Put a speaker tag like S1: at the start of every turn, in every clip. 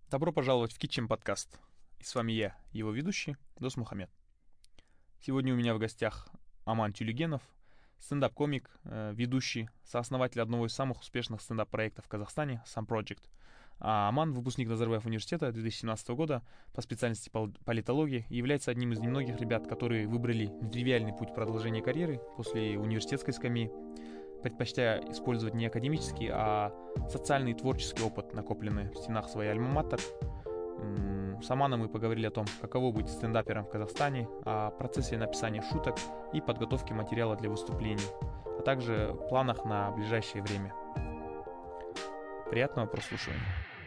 S1: Добро пожаловать в Kitchen подкаст. И с вами я, его ведущий, Дос Мухаммед. Сегодня у меня в гостях Аман Тюлегенов, стендап-комик, ведущий, сооснователь одного из самых успешных стендап-проектов в Казахстане, Сам Project. А Аман — выпускник Назарбаев университета 2017 года по специальности политологии и является одним из немногих ребят, которые выбрали нетривиальный путь продолжения карьеры после университетской скамьи, предпочтя использовать не академический, а социальный и творческий опыт, накопленный в стенах своей альма-матер. С Аманом мы поговорили о том, каково быть стендапером в Казахстане, о процессе написания шуток и подготовки материала для выступлений, а также планах на ближайшее время. Приятного прослушивания.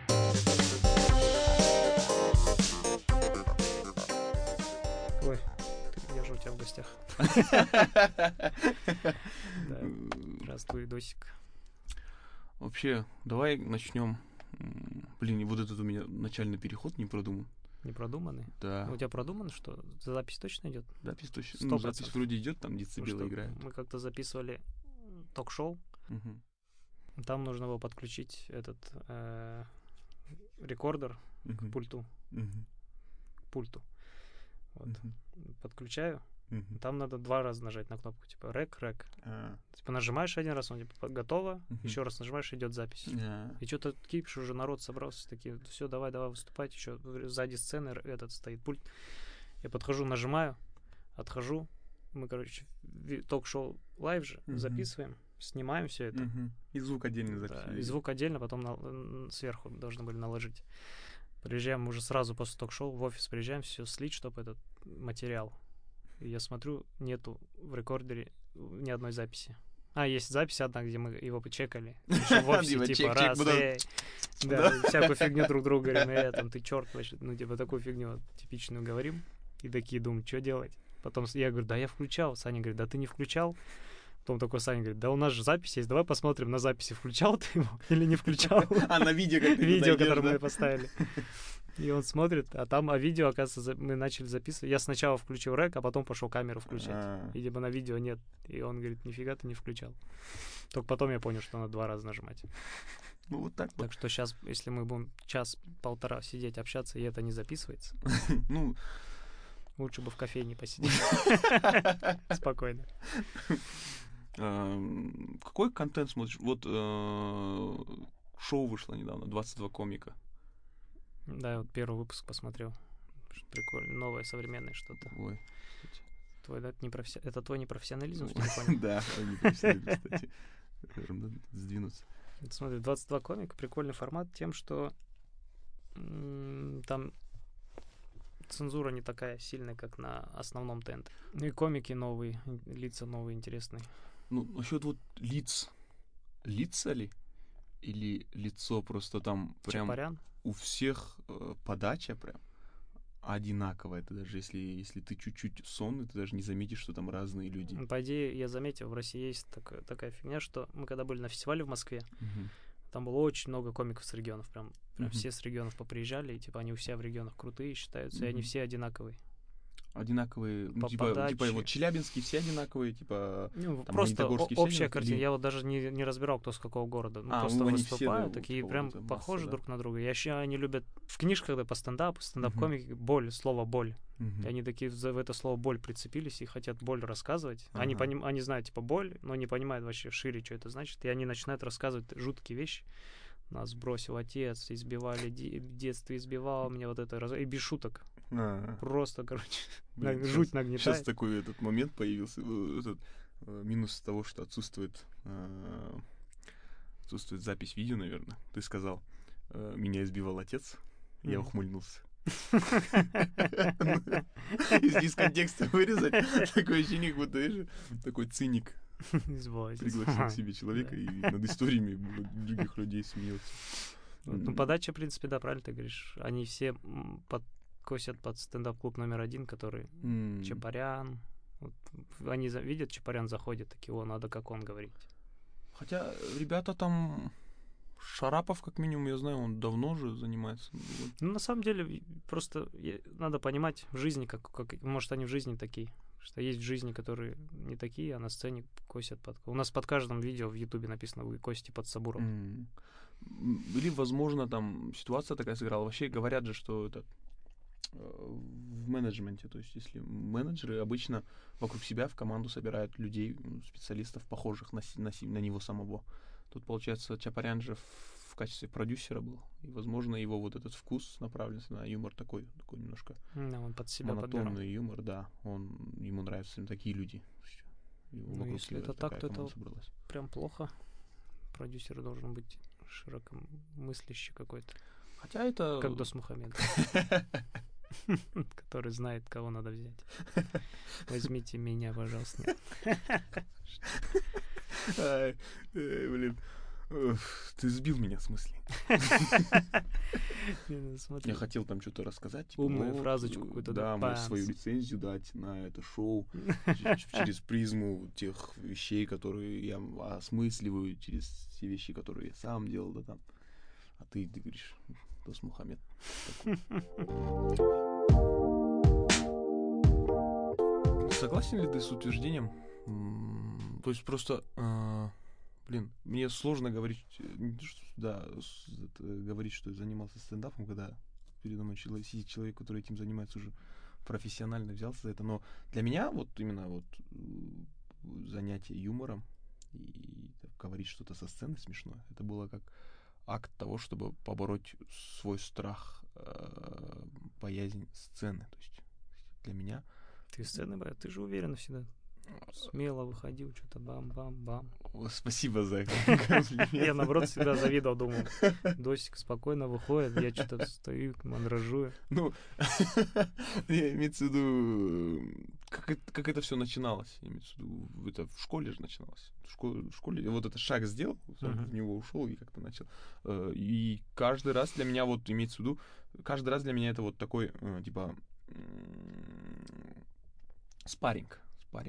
S2: Ой, я же у тебя в гостях. Здравствуй, Досик.
S3: Вообще, давай начнем. Блин, вот этот у меня начальный переход не продуман.
S2: Не продуманный?
S3: Да.
S2: У тебя продумано, что запись точно идет?
S3: Запись точно.
S2: 100%.
S3: Запись вроде идет, там децибелы играют.
S2: Мы как-то записывали ток-шоу.
S3: Угу.
S2: Там нужно было подключить этот рекордер к пульту. К пульту. Вот. Подключаю. Там надо 2 раза нажать на кнопку, типа рек. Типа нажимаешь 1 раз, он типа готово, еще раз нажимаешь, идет запись. И что-то кипиш, уже народ собрался, такие, все, давай выступать, еще сзади сцены этот стоит пульт. Я подхожу, нажимаю, отхожу, мы, короче, ток-шоу лайв же записываем, снимаем все это.
S3: И звук отдельно записываем.
S2: Да, и звук отдельно, потом сверху должны были наложить. Приезжаем уже сразу после ток-шоу, в офис приезжаем, все слить, чтобы этот материал. И я смотрю, нету в рекордере ни одной записи. Есть запись одна, где мы его почекали. В офисе, типа, раз, да, всякую фигню друг другу говорим, там, ты черт, вообще, ну, типа, такую фигню типичную говорим. И такие думают, что делать? Потом я говорю, да, я включал. Саня говорит, да, ты не включал. Потом такой Саня говорит, да у нас же запись есть, давай посмотрим на записи, включал ты его или не включал.
S3: На видео, как ты
S2: видео, которое мы поставили. И он смотрит, а видео, оказывается, мы начали записывать. Я сначала включил рек, а потом пошел камеру включать. И типа на видео нет. И он говорит, нифига ты не включал. Только потом я понял, что надо 2 раза нажимать.
S3: Ну вот так.
S2: Так что сейчас, если мы будем 1-1.5 сидеть, общаться, и это не записывается,
S3: ну
S2: лучше бы в кофейне посидеть. Спокойно.
S3: Какой контент смотришь? Вот шоу вышло недавно, 22 комика.
S2: Да, вот первый выпуск посмотрел. Прикольно, новое, современное что-то.
S3: Ой.
S2: Это твой непрофессионализм, что не понял?
S3: Да, непрофессионализм, кстати. Сдвинуться.
S2: Смотри, 22 комика, прикольный формат тем, что там цензура не такая сильная, как на основном ТНТ. Ну и комики новые, лица новые, интересные.
S3: Ну, насчет вот лиц. Лица ли? Или лицо просто там прям...
S2: Чапарян?
S3: У всех подача прям одинаковая. Это даже если ты чуть-чуть сонный, ты даже не заметишь, что там разные люди.
S2: По идее, я заметил, в России есть такая фигня, что мы когда были на фестивале в Москве, там было очень много комиков с регионов. Прям все с регионов поприезжали, и типа они все в регионах крутые считаются, и они все одинаковые.
S3: Одинаковые, ну, типа вот челябинские все одинаковые, типа
S2: ну,
S3: там,
S2: просто общая картина.
S3: Или...
S2: Я вот даже не разбирал, кто с какого города. Ну, просто
S3: они
S2: выступают,
S3: все,
S2: такие прям похожи
S3: масса,
S2: друг на друга. Я еще они любят в книжках, да, по стендап-комике, боль, слово боль. И они такие в это слово боль прицепились и хотят боль рассказывать. Они знают, типа, боль, но не понимают вообще шире, что это значит. И они начинают рассказывать жуткие вещи. Нас бросил отец, избивали, в детстве избивал меня, вот это, и без шуток. Просто, короче, жуть нагнетает.
S3: Сейчас такой этот момент появился, этот минус того, что отсутствует запись видео, наверное. Ты сказал, меня избивал отец, я ухмыльнулся. Если из контекста вырезать, такое ощущение, как будто такой циник. Пригласил к себе человека и над историями других людей смеется.
S2: Ну, подача, в принципе, да, правильно ты говоришь. Они все косят под стендап-клуб номер 1, который Чапарян. Вот, они видят, Чапарян заходит, такие, надо как он говорить.
S3: Хотя ребята там... Шарапов, как минимум, я знаю, он давно же занимается.
S2: Ну, на самом деле, просто надо понимать в жизни, как может, они в жизни такие. Что есть в жизни, которые не такие, а на сцене косят под... У нас под каждым видео в Ютубе написано, вы косите под Сабуров.
S3: Или, возможно, там ситуация такая сыграла. Вообще говорят же, что это в менеджменте, то есть если менеджеры обычно вокруг себя в команду собирают людей, специалистов, похожих на него самого. Тут, получается, Чапарян же в качестве продюсера был, и, возможно, его вот этот вкус направлен на юмор такой немножко
S2: он под себя
S3: монотонный
S2: подбирал.
S3: юмор, да, ему нравятся такие люди.
S2: Если это так, то это прям плохо. Продюсер должен быть широкомыслящий какой-то.
S3: Хотя это...
S2: Как Досмухамед. Который знает, кого надо взять. Возьмите меня, пожалуйста.
S3: Блин. Ты сбил меня с мысли. Я хотел там что-то рассказать. Типа,
S2: умную фразочку какую-то.
S3: Да, может, свою лицензию дать на это шоу через призму тех вещей, которые я осмысливаю, через те вещи, которые я сам делал, да там. А ты говоришь, Досмухамед. Согласен ли ты с утверждением? То есть просто... Блин, мне сложно говорить, говорить, что я занимался стендапом, когда передо мной сидит человек, который этим занимается уже профессионально, взялся за это. Но для меня вот именно вот занятие юмором и говорить что-то со сцены смешное, это было как акт того, чтобы побороть свой страх, боязнь сцены. То есть для меня...
S2: Ты сцены, брат, ты же уверенно всегда. Смело выходил, что-то бам-бам-бам.
S3: Спасибо за комплимент.
S2: Я, наоборот, всегда завидовал, думал, Досик спокойно выходит, я что-то стою, мандражую.
S3: Ну, имеется в виду, как это все начиналось. Имеется в виду, это в школе же начиналось. В школе я вот этот шаг сделал, в него ушел и как-то начал. И каждый раз для меня, вот имеется в виду, каждый раз для меня это вот такой, типа, спарринг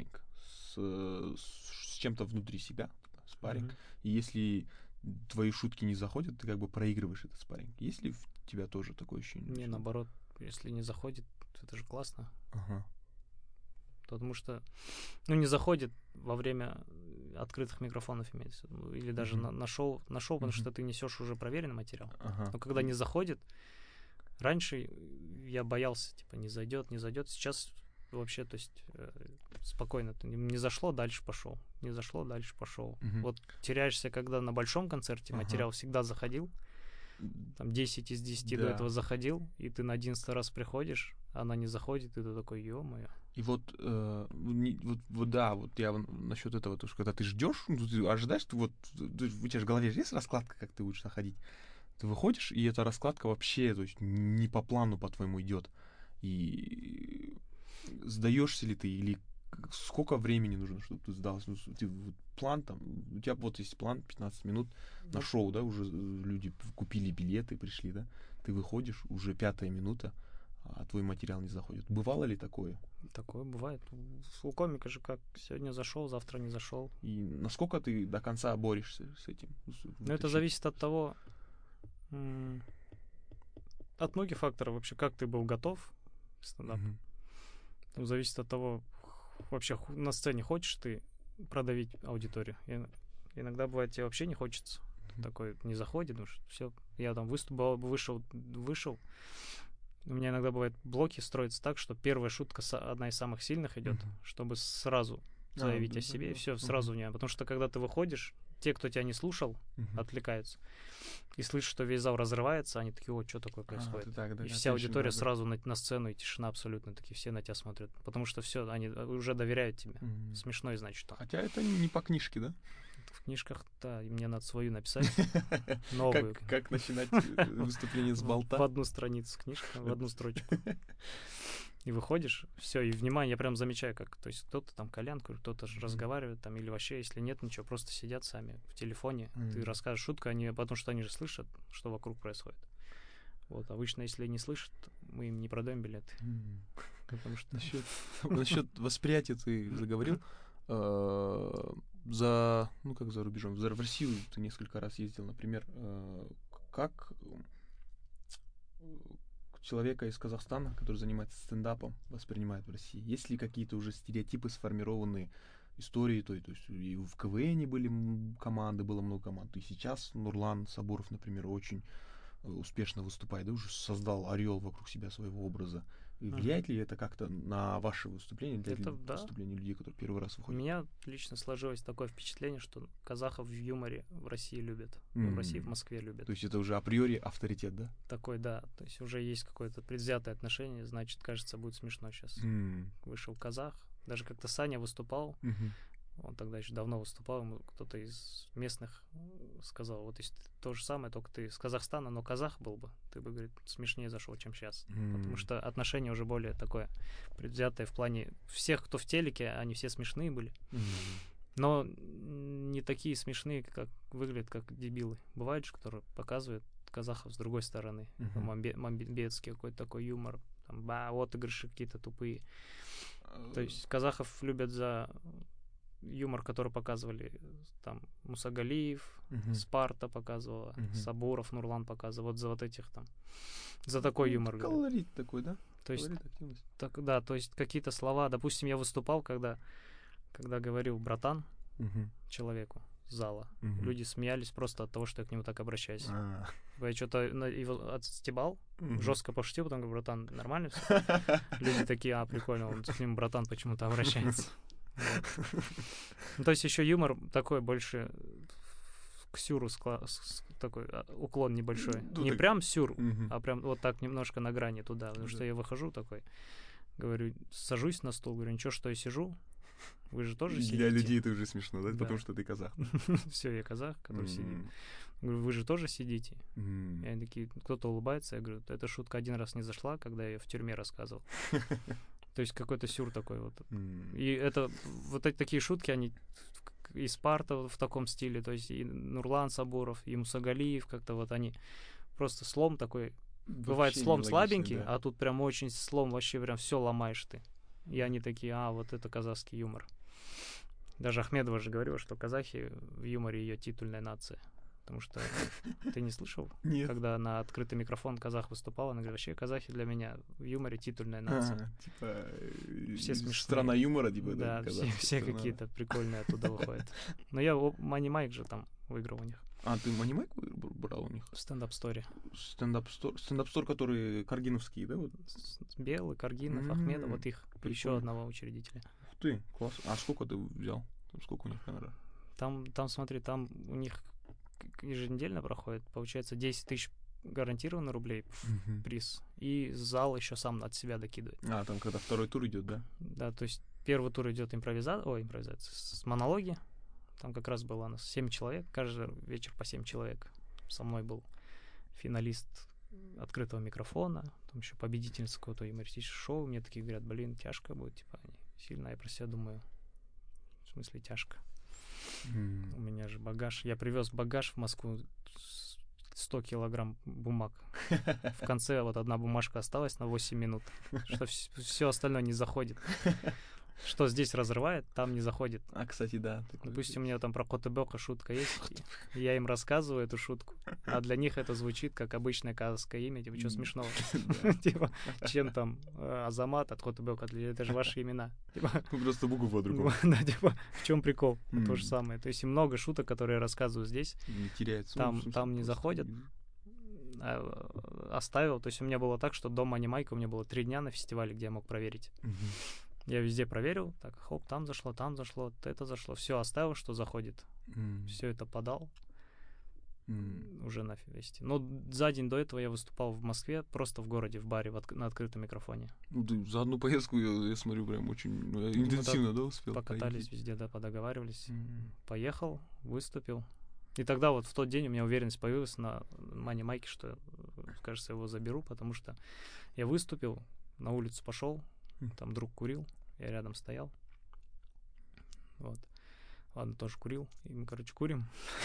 S3: с чем-то внутри себя, спарринг. И если твои шутки не заходят, ты как бы проигрываешь этот спарринг. Есть ли у тебя тоже такое ощущение?
S2: Не, наоборот, если не заходит, это же классно.
S3: Ага.
S2: Потому что, не заходит во время открытых микрофонов, имеется в виду, или даже на шоу, потому что ты несешь уже проверенный материал. Но когда не заходит, раньше я боялся, типа, не зайдет. Сейчас вообще, то есть, спокойно. Не зашло, дальше пошел. Не зашло, дальше пошел. Вот теряешься, когда на большом концерте материал всегда заходил. Там 10 из 10 до этого заходил, и ты на 11 раз приходишь, она не заходит, и ты такой, ё-моё.
S3: И вот я насчет этого, то, что когда ты ждешь, ты ожидаешь, у тебя же в голове есть раскладка, как ты будешь находить. Ты выходишь, и эта раскладка вообще, то есть, не по плану, по-твоему, идет. И сдаешься ли ты, или сколько времени нужно, чтобы ты сдался? План там, у тебя вот есть план 15 минут на шоу, да, уже люди купили билеты, пришли, да, ты выходишь, уже 5-я минута, а твой материал не заходит. Бывало ли такое?
S2: Такое бывает. У комика же как, сегодня зашел, завтра не зашел.
S3: И насколько ты до конца борешься с этим?
S2: Это зависит от того, от многих факторов вообще, как ты был готов к стендапу. Там зависит от того, вообще на сцене хочешь ты продавить аудиторию. Иногда бывает, тебе вообще не хочется. Такой не заходит, потому что все, я там вышел. У меня иногда бывает блоки строятся так, что первая шутка одна из самых сильных идет, чтобы сразу заявить о себе, и все сразу в нее. Потому что когда ты выходишь, те, кто тебя не слушал, отвлекаются. И слышат, что весь зал разрывается, они такие, что такое происходит? И вся аудитория сразу на сцену, и тишина абсолютно, такие все на тебя смотрят. Потому что все, они уже доверяют тебе. Смешно и значит.
S3: Хотя это не по книжке, да?
S2: В книжках, да, и мне надо свою написать. Новую.
S3: Как начинать выступление с болта?
S2: В одну страницу книжка, в одну строчку. И выходишь, все, и внимание, я прям замечаю, как, то есть кто-то там колянку, кто-то разговаривает там, или вообще, если нет ничего, просто сидят сами в телефоне, ты расскажешь шутку, потому что они же слышат, что вокруг происходит. Вот, обычно, если не слышат, мы им не продаем билеты. Потому что...
S3: Насчет восприятия ты заговорил. Как за рубежом, в Россию ты несколько раз ездил, например, как человека из Казахстана, который занимается стендапом, воспринимает в России? Есть ли какие-то уже стереотипы сформированные истории, то есть и в КВН были команды, было много команд, и сейчас Нурлан Сабуров, например, очень успешно выступает, да, уже создал ореол вокруг себя своего образа. И влияет ли это как-то на ваши выступления, для выступления людей, которые первый раз
S2: У
S3: выходят?
S2: меня лично сложилось такое впечатление, что казахов в юморе в России любят. В России, в Москве любят.
S3: То есть это уже априори авторитет, да?
S2: Такой, да. То есть уже есть какое-то предвзятое отношение, значит, кажется, будет смешно сейчас. Вышел казах. Даже как-то Саня выступал. Он тогда еще давно выступал, ему кто-то из местных сказал, вот если то же самое, только ты из Казахстана, но казах был бы, ты бы, говорит, смешнее зашел, чем сейчас. Потому что отношение уже более такое предвзятое в плане всех, кто в телеке, они все смешные были. Но не такие смешные, как выглядят, как дебилы. Бывают же, которые показывают казахов с другой стороны. Мамбетский какой-то такой юмор. Там, отыгрыши какие-то тупые. То есть казахов любят за юмор, который показывали там Мусагалиев, Спарта показывала, Сабуров, Нурлан показывал, вот за вот этих там, за такой юмор.
S3: Колорит такой, да?
S2: То есть, да, то есть какие-то слова, допустим, я выступал, когда говорил братан человеку с зала, люди смеялись просто от того, что я к нему так обращаюсь. Я что-то его отстебал, жестко пошутил, потом говорю, братан, нормально все? Люди такие, прикольно, он к нему братан почему-то обращается. Ну, то есть еще юмор такой больше к сюру такой уклон небольшой. Не прям сюр, а прям вот так немножко на грани туда. Потому что я выхожу такой, говорю, сажусь на стул, говорю, ничего, что я сижу, вы же тоже сидите.
S3: Для людей это уже смешно, да? Потому что ты казах.
S2: Все, я казах, который сидит. Говорю, вы же тоже сидите. И они такие, кто-то улыбается, я говорю, эта шутка один раз не зашла, когда я ее в тюрьме рассказывал. То есть какой-то сюр такой вот. И это вот эти такие шутки, они и Спарта в таком стиле, то есть и Нурлан Сабуров, и Мусагалиев, как-то вот они просто слом такой. Бывает слом слабенький, да. А тут прям очень слом, вообще прям все ломаешь ты. И они такие, вот это казахский юмор. Даже Ахмедова же говорила, что казахи в юморе ее титульная нация. Потому что ты не слышал?
S3: Нет.
S2: Когда на открытый микрофон казах выступал, она говорит, вообще казахи для меня в юморе титульная нация.
S3: Типа
S2: все смешные.
S3: Страна юмора, типа,
S2: да? Да, все какие-то прикольные оттуда выходят. Но я Money Mike же там выиграл у них.
S3: Ты Money Mike брал у них?
S2: В стендап-сторе.
S3: Стендап-стор, которые каргиновские, да? Вот?
S2: Белый, Каргинов, Ахмедов, вот их, еще одного учредителя.
S3: Ух ты, класс. А сколько ты взял? Сколько у них гонорар?
S2: Там, смотри, там у них еженедельно проходит, получается, 10 тысяч гарантированно рублей приз, и зал еще сам от себя докидывает.
S3: Там когда второй тур идет, да?
S2: Да, то есть первый тур идет импровизация, с монологи, там как раз было у нас 7 человек, каждый вечер по 7 человек. Со мной был финалист открытого микрофона, там еще победительница какого-то юмористического шоу, мне такие говорят, блин, тяжко будет, типа, сильно, я про себя думаю, в смысле тяжко. У меня же багаж. Я привез багаж в Москву, 100 килограмм бумаг. В конце вот одна бумажка осталась на 8 минут, что все остальное не заходит. Что здесь разрывает, там не заходит.
S3: Кстати, да.
S2: Допустим, у меня там про Котебека шутка есть, и я им рассказываю эту шутку, а для них это звучит как обычное казахское имя, типа, что смешного? Типа, чем там Азамат от Котебека, это же ваши имена.
S3: Просто буквы по-другому.
S2: Да, типа, в чем прикол? То же самое. То есть и много шуток, которые я рассказываю здесь, там не заходят. Оставил, то есть у меня было так, что до Money Mike у меня было 3 дня на фестивале, где я мог проверить. Я везде проверил, так, хоп, там зашло, это зашло, все оставил, что заходит. Все это подал уже на фесте. Но за день до этого я выступал в Москве, просто в городе, в баре, на открытом микрофоне.
S3: Ты за одну поездку, я смотрю, прям очень интенсивно, да, успел?
S2: Покатались везде, да, подоговаривались. Поехал, выступил. И тогда вот в тот день у меня уверенность появилась на Money Mike, что, кажется, его заберу, потому что я выступил, на улицу пошел, там друг курил, я рядом стоял. Вот. Ладно, тоже курил. И мы, курим.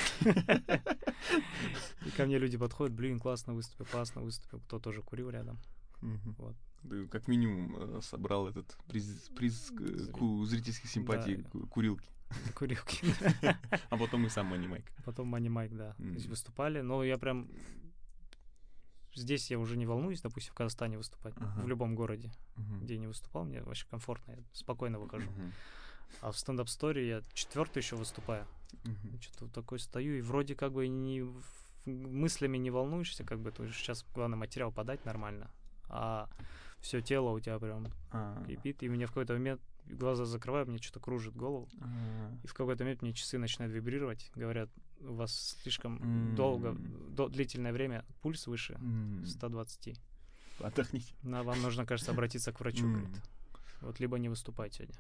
S2: И ко мне люди подходят, блин, классно выступил. Кто тоже курил рядом. Вот.
S3: Ты как минимум собрал этот приз зрительских симпатий курилки.
S2: Курилки.
S3: А потом и сам Money Mike.
S2: Потом Money Mike, да. То есть выступали, но я прям... Здесь я уже не волнуюсь, допустим, в Казахстане выступать, в любом городе, где я не выступал, мне вообще комфортно, я спокойно выхожу. А в стендап-сторе я 4-й еще выступаю. Что-то вот такой стою, и вроде как бы мыслями не волнуешься, как бы, то сейчас главное материал подать нормально, а все тело у тебя прям кипит, и мне в какой-то момент глаза закрываю, мне что-то кружит голову, и в какой-то момент мне часы начинают вибрировать, говорят, у вас слишком длительное время пульс выше 120.
S3: Отдохните.
S2: Вам нужно, кажется, обратиться к врачу, говорит. Вот либо не выступать сегодня.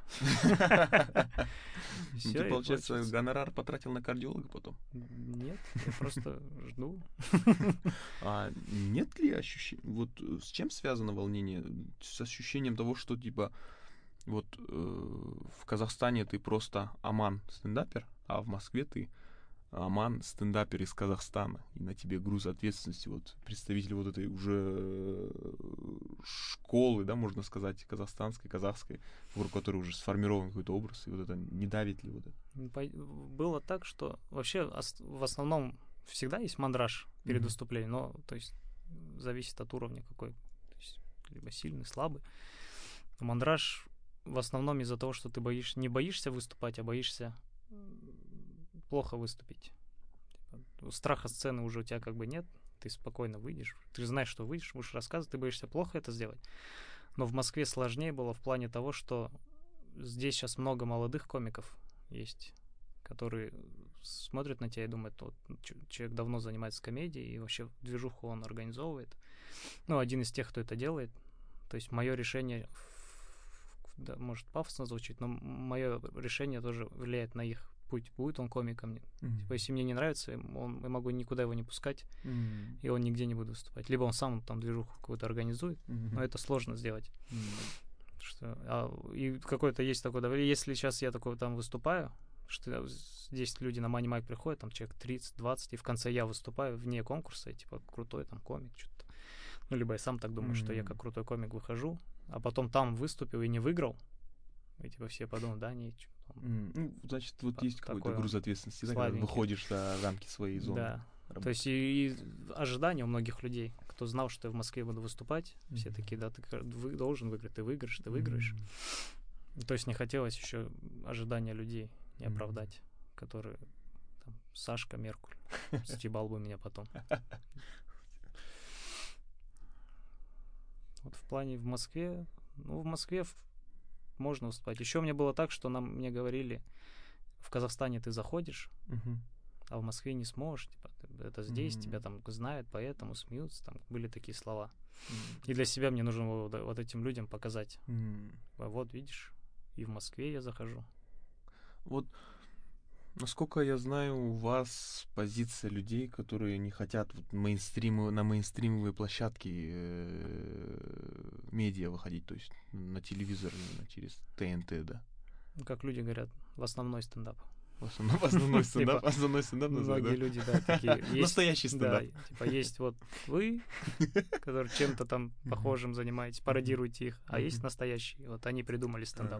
S3: Ты, получается, гонорар потратил на кардиолога потом?
S2: Нет, я просто жду.
S3: А нет ли ощущения... Вот с чем связано волнение? С ощущением того, что, типа, вот в Казахстане ты просто Аман стендапер, а в Москве ты Аман стендапер из Казахстана, и на тебе груз ответственности, вот представитель вот этой уже школы, да, можно сказать, казахстанской, казахской, вокруг которой уже сформирован какой-то образ, и вот это не давит ли вот это?
S2: Было так, что вообще в основном всегда есть мандраж перед выступлением, но, то есть, зависит от уровня какой, то есть, либо сильный, слабый. Но мандраж в основном из-за того, что ты не боишься выступать, а боишься плохо выступить. Страха сцены уже у тебя как бы нет, ты спокойно выйдешь, ты знаешь, что выйдешь, будешь рассказывать, ты боишься плохо это сделать. Но в Москве сложнее было в плане того, что здесь сейчас много молодых комиков есть, которые смотрят на тебя и думают, вот человек давно занимается комедией, и вообще движуху он организовывает. Ну, один из тех, кто это делает. То есть мое решение, да, может пафосно звучит, но мое решение тоже влияет на их путь. Будет он комиком. Типа, если мне не нравится, я могу никуда его не пускать, и он нигде не будет выступать. Либо он сам там движуху какую-то организует, но это сложно сделать. И какое-то есть такое давление. Если сейчас я такой там выступаю, что здесь люди на Money Mic приходят, там человек 30-20, и в конце я выступаю вне конкурса, и типа крутой там комик, что-то. Ну, либо я сам так думаю, что я как крутой комик выхожу, а потом там выступил и не выиграл, и типа все подумают, да, не...
S3: Ну, значит, вот есть какой-то груз ответственности, да, когда выходишь за рамки своей зоны.
S2: Да. Работы. То есть и ожидания у многих людей, кто знал, что я в Москве буду выступать, все такие, да, ты должен выиграть, ты выиграешь. То есть не хотелось еще ожидания людей не оправдать, которые там, Сашка Меркуль стебал бы меня потом. Вот в плане в Москве, ну, в Москве можно выступать. Еще мне было так, что мне говорили, в Казахстане ты заходишь, а в Москве не сможешь, типа, это здесь, тебя там знают, поэтому смеются, там были такие слова. И для себя мне нужно вот этим людям показать. Вот, видишь, и в Москве я захожу.
S3: Вот, насколько я знаю, у вас позиция людей, которые не хотят вот на мейнстримовые площадки медиа выходить, то есть на телевизор, именно через ТНТ, да?
S2: Как люди говорят, в основной стендап.
S3: В основной стендап? Основной стендап называют,
S2: многие люди, да, такие есть.
S3: Настоящий стендап.
S2: Да, типа есть вот вы, которые чем-то там похожим занимаетесь, пародируете их, а есть настоящие. Вот они придумали стендап.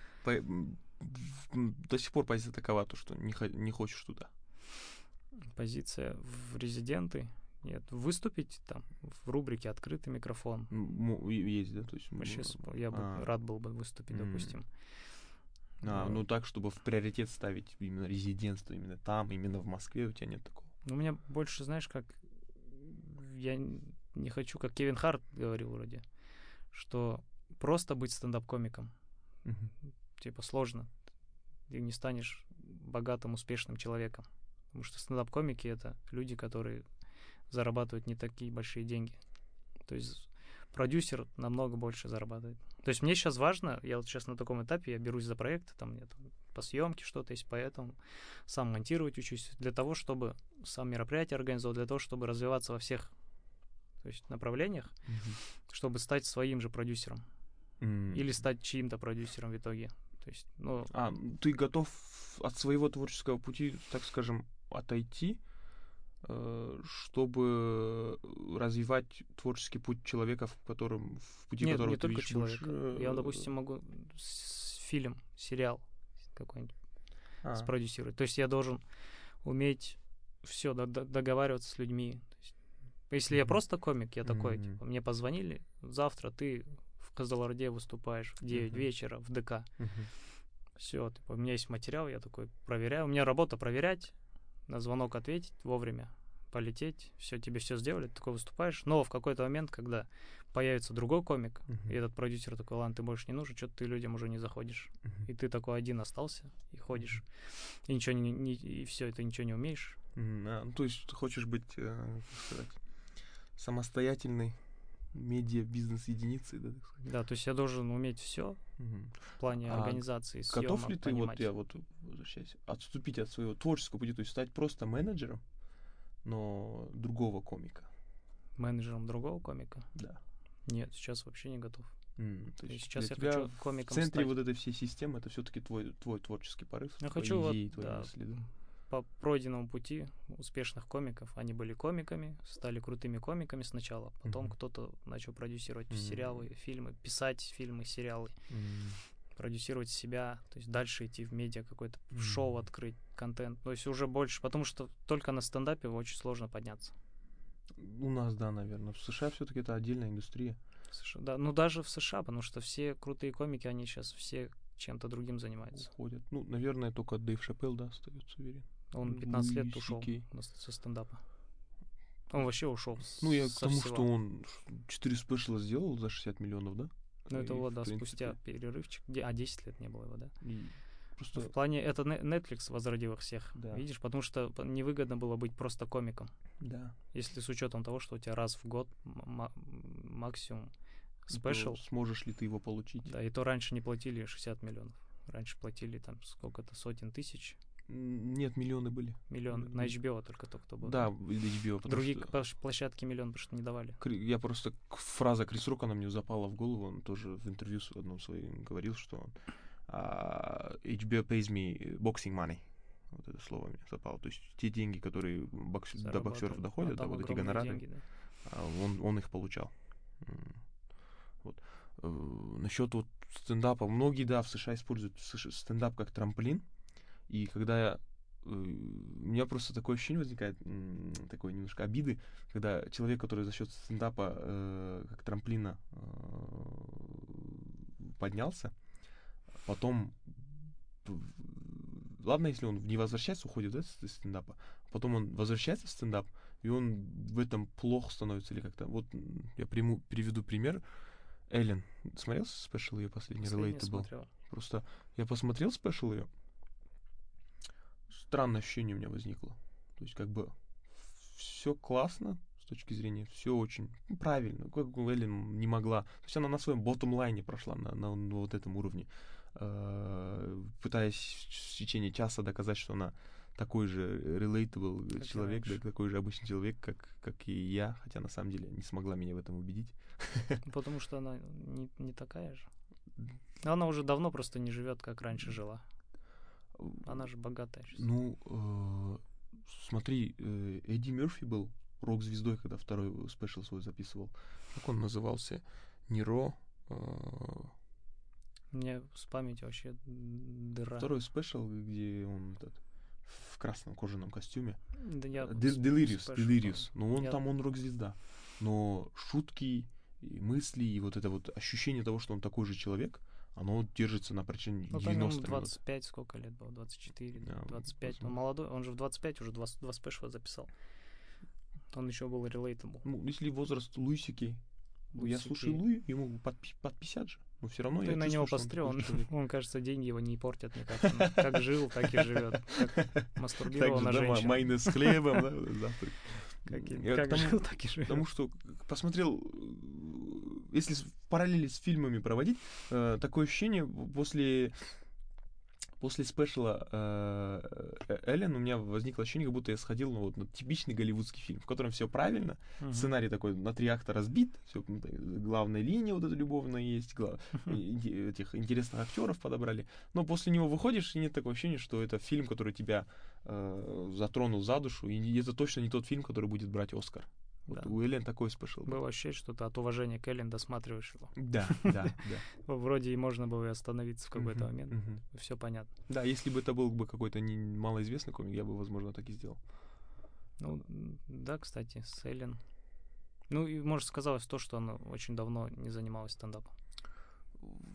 S3: До сих пор позиция такова, то, что не хочешь туда.
S2: Позиция в резиденты. Нет, выступить там в рубрике «Открытый микрофон».
S3: Есть, да? То есть,
S2: вообще я бы рад был бы выступить, допустим.
S3: Ну так, чтобы в приоритет ставить именно резидентство, именно там, именно в Москве, у тебя нет такого.
S2: Ну, у меня больше, знаешь, как... Я не хочу, как Кевин Харт говорил вроде, что просто быть стендап-комиком, типа, сложно. Ты не станешь богатым, успешным человеком. Потому что стендап-комики — это люди, которые зарабатывают не такие большие деньги. То есть продюсер намного больше зарабатывает. То есть мне сейчас важно, я вот сейчас на таком этапе, я берусь за проекты, там мне там по съемке что-то есть, поэтому сам монтировать учусь, для того, чтобы сам мероприятие организовать, для того, чтобы развиваться во всех, то есть, направлениях, чтобы стать своим же продюсером. Или стать чьим-то продюсером в итоге. То есть, ну...
S3: ты готов от своего творческого пути, так скажем, отойти, чтобы развивать творческий путь человека, в пути которого
S2: не
S3: ты
S2: только
S3: видишь
S2: человека.
S3: больше...
S2: Я, допустим, могу фильм, сериал какой-нибудь спродюсировать. То есть я должен уметь все договариваться с людьми. То есть, если я просто комик, я такой, типа, мне позвонили, завтра ты в Кызылорде выступаешь в 9 вечера в ДК. Все, типа, у меня есть материал, я такой проверяю. У меня работа проверять, на звонок ответить вовремя, полететь, все, тебе все сделали, ты такой выступаешь. Но в какой-то момент, когда появится другой комик, и этот продюсер такой: ладно, ты больше не нужен, что-то ты людям уже не заходишь. И ты такой один остался, и ходишь, и ничего и все, это ничего не умеешь.
S3: Ну, то есть ты хочешь быть, как сказать, самостоятельной медиа-бизнес-единицей, да, так сказать?
S2: Да, то есть я должен уметь все в плане организации, съемок,
S3: готов ли ты,
S2: понимать.
S3: вот я вот возвращаюсь, отступить от своего творческого пути, то есть стать просто менеджером, но другого комика?
S2: Менеджером другого комика?
S3: Да.
S2: Нет, сейчас вообще не готов.
S3: То есть
S2: сейчас
S3: для
S2: я
S3: тебя
S2: хочу комиком
S3: в центре
S2: стать.
S3: вот этой всей системы это все-таки твой творческий порыв,
S2: Я
S3: твои
S2: хочу
S3: идеи,
S2: вот,
S3: твои
S2: да,
S3: мысли, да?
S2: по пройденному пути успешных комиков. Они были комиками, стали крутыми комиками сначала, потом кто-то начал продюсировать сериалы, фильмы, писать фильмы, сериалы, продюсировать себя, то есть дальше идти в медиа, какое-то шоу открыть, контент. То есть уже больше, потому что только на стендапе очень сложно подняться.
S3: У нас, да, наверное. В США все-таки это отдельная индустрия.
S2: В США, да, ну даже в США, потому что все крутые комики, они сейчас все чем-то другим занимаются.
S3: Уходят. Ну, наверное, только Дэйв Шапелл, да, остается, уверен.
S2: Он 15 лет ушел
S3: CK.
S2: со стендапа. Он вообще ушел.
S3: Ну, я к тому, что он 4 спешла сделал за 60 миллионов, да?
S2: Ну, это
S3: И,
S2: вот,
S3: в
S2: да,
S3: принципе,
S2: спустя перерывчик. 10 лет не было его, да?
S3: И просто...
S2: В плане, это Netflix возродил их всех,
S3: Да.
S2: видишь? Потому что невыгодно было быть просто комиком.
S3: Да.
S2: Если с учетом того, что у тебя раз в год максимум спешл.
S3: Сможешь ли ты его получить?
S2: Да, и то раньше не платили 60 миллионов. Раньше платили там сколько-то, сотен тысяч.
S3: Нет, миллионы были.
S2: Миллионы. На HBO только кто был.
S3: Да, HBO.
S2: Другие площадки миллион потому что не давали.
S3: Я просто... Фраза Крис Рока на мне запала в голову. Он тоже в интервью в одном своем говорил, что HBO pays me boxing money. Вот это слово мне запало. То есть те деньги, которые до боксеров доходят, да, вот эти гонорары,
S2: деньги, да.
S3: он их получал. Вот. Насчет вот стендапа. Многие, да, в США используют стендап как трамплин. И когда у меня просто такое ощущение возникает, такой немножко обиды, когда человек, который за счет стендапа как трамплина поднялся, потом, ладно, если он не возвращается, уходит из стендапа, потом он возвращается в стендап, и он в этом плохо становится или как-то. Вот я приведу пример. Эллен, смотрел спешл ее последний? Relatable? Просто я посмотрел спешл ее, странное ощущение у меня возникло. То есть как бы все классно с точки зрения, все очень правильно. Как Эллен не могла. То есть она на своем bottom-лайне прошла на вот этом уровне, пытаясь в течение часа доказать, что она такой же relatable как человек, да, такой же обычный человек, как и я, хотя на самом деле не смогла меня в этом убедить.
S2: Потому что она не такая же. Она уже давно просто не живет, как раньше жила. Она же богатая сейчас.
S3: Ну, смотри, Эдди Мерфи был рок-звездой, когда второй спешл свой записывал. Как он назывался? Неро.
S2: Мне с памятью вообще дыра.
S3: Второй спешл, где он в красном кожаном костюме.
S2: Да я
S3: Delirious. Ну, он рок-звезда. Но шутки, и мысли, и вот это вот ощущение того, что он такой же человек, оно держится на протяжении 90 минут.
S2: 25 сколько лет было? 24, да, 25. Он молодой, он же в 25 уже два спешла записал. Он еще был relatable.
S3: Ну, если возраст Луиси Кей. Я слушаю Луи, ему под 50 же. Но все равно
S2: я
S3: на
S2: него посмотрел, он, кажется, деньги его не портят никак. Он как жил, так и живет. Как мастурбировал на женщин.
S3: Майонез с хлебом, да, завтрак.
S2: Как жил, так и живет.
S3: Потому что посмотрел, если в параллели с фильмами проводить, такое ощущение после спешла Эллен у меня возникло ощущение, как будто я сходил на типичный голливудский фильм, в котором все правильно, сценарий такой на 3 акта разбит, все, главная линия вот эта любовная есть, этих интересных актеров подобрали, но после него выходишь, и нет такого ощущения, что это фильм, который тебя затронул за душу, и это точно не тот фильм, который будет брать Оскар. Вот у Эллен такой спешл.
S2: Было ощущение, что ты от уважения к Эллен досматриваешь его.
S3: Да.
S2: Вроде и можно было и остановиться в какой-то момент. Все понятно.
S3: Да, если бы это был бы какой-то малоизвестный комик, я бы, возможно, так и сделал.
S2: Ну, да, кстати, с Эллен. Ну, и, может, сказалось то, что она очень давно не занималась стендапом.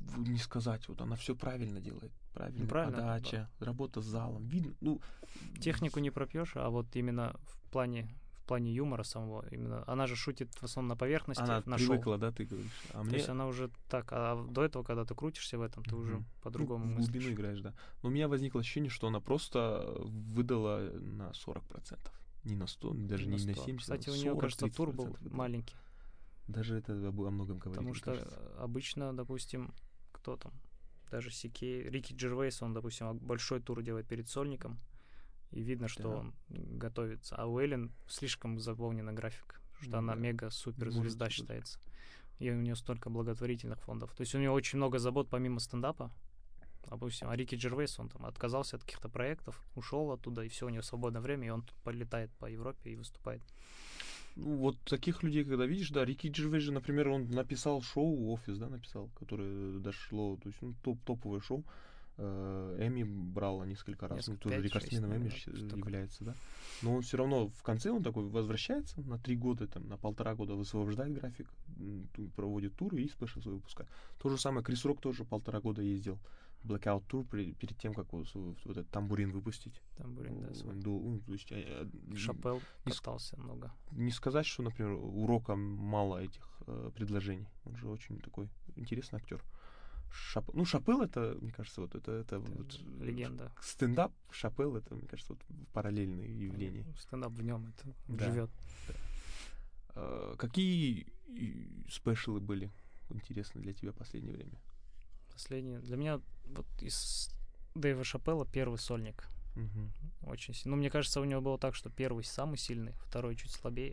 S3: не сказать, вот она все правильно делает. Правильно,
S2: Правильно,
S3: подача, работа с залом. Видно,
S2: Технику не пропьешь, а вот именно в плане юмора самого, именно она же шутит в основном на поверхности,
S3: она
S2: на
S3: привыкла,
S2: шоу.
S3: да, ты говоришь. А
S2: То
S3: мне
S2: есть она уже так, а до этого, когда ты крутишься в этом, ты уже по-другому
S3: в
S2: мыслишь.
S3: глубину играешь, да. Но у меня возникло ощущение, что она просто выдала на 40%. Не на 100, даже не на
S2: 100.
S3: 70%.
S2: Кстати, у
S3: 40,
S2: нее, кажется, тур
S3: 30%
S2: был
S3: выдала.
S2: маленький.
S3: Даже это о многом говорит,
S2: Потому
S3: мне
S2: что
S3: кажется.
S2: обычно, допустим, кто там, даже Рики Джервейс, он, допустим, большой тур делает перед сольником, и видно, что
S3: Да.
S2: он готовится. А у Эллен слишком заполнена график, что
S3: Ну
S2: она
S3: да.
S2: мега-супер
S3: Может
S2: звезда
S3: быть.
S2: считается. И у нее столько благотворительных фондов. То есть у нее очень много забот помимо стендапа. Допустим, а Рики Джервейс, он там отказался от каких-то проектов, ушел оттуда, и все, у него свободное время, и он тут полетает по Европе и выступает.
S3: Ну, вот таких людей, когда видишь, да, Рики Джервейс же, например, он написал шоу «Офис», да, написал, которое дошло, то есть, топовое шоу. Эмми брала несколько раз,
S2: Несколько,
S3: тоже
S2: 5-6,
S3: рекордсменом Эмми
S2: наверное, что-то такое.
S3: является, да. Но он все равно в конце, он такой возвращается на 3 года, там, на 1,5 года высвобождает график, проводит туры и спешл свой выпускает. То же самое, Крис Рок тоже 1,5 года ездил Blackout Tour перед тем, как вот этот тамбурин выпустить.
S2: Тамбурин, да, свой.
S3: То есть,
S2: Шапел катался много.
S3: не сказать, что, например, у Рока мало этих предложений. Он же очень такой интересный актер. Шапел это, мне кажется, вот это вот
S2: легенда.
S3: Стендап, Шапел это, мне кажется, вот параллельные явления.
S2: Стендап в нем это
S3: Да.
S2: живет.
S3: Какие спешалы были интересны для тебя в последнее время?
S2: Последнее. Для меня вот из Дэйва Шапелла первый сольник. Очень сильный. Ну, мне кажется, у него было так, что первый самый сильный, второй чуть слабее.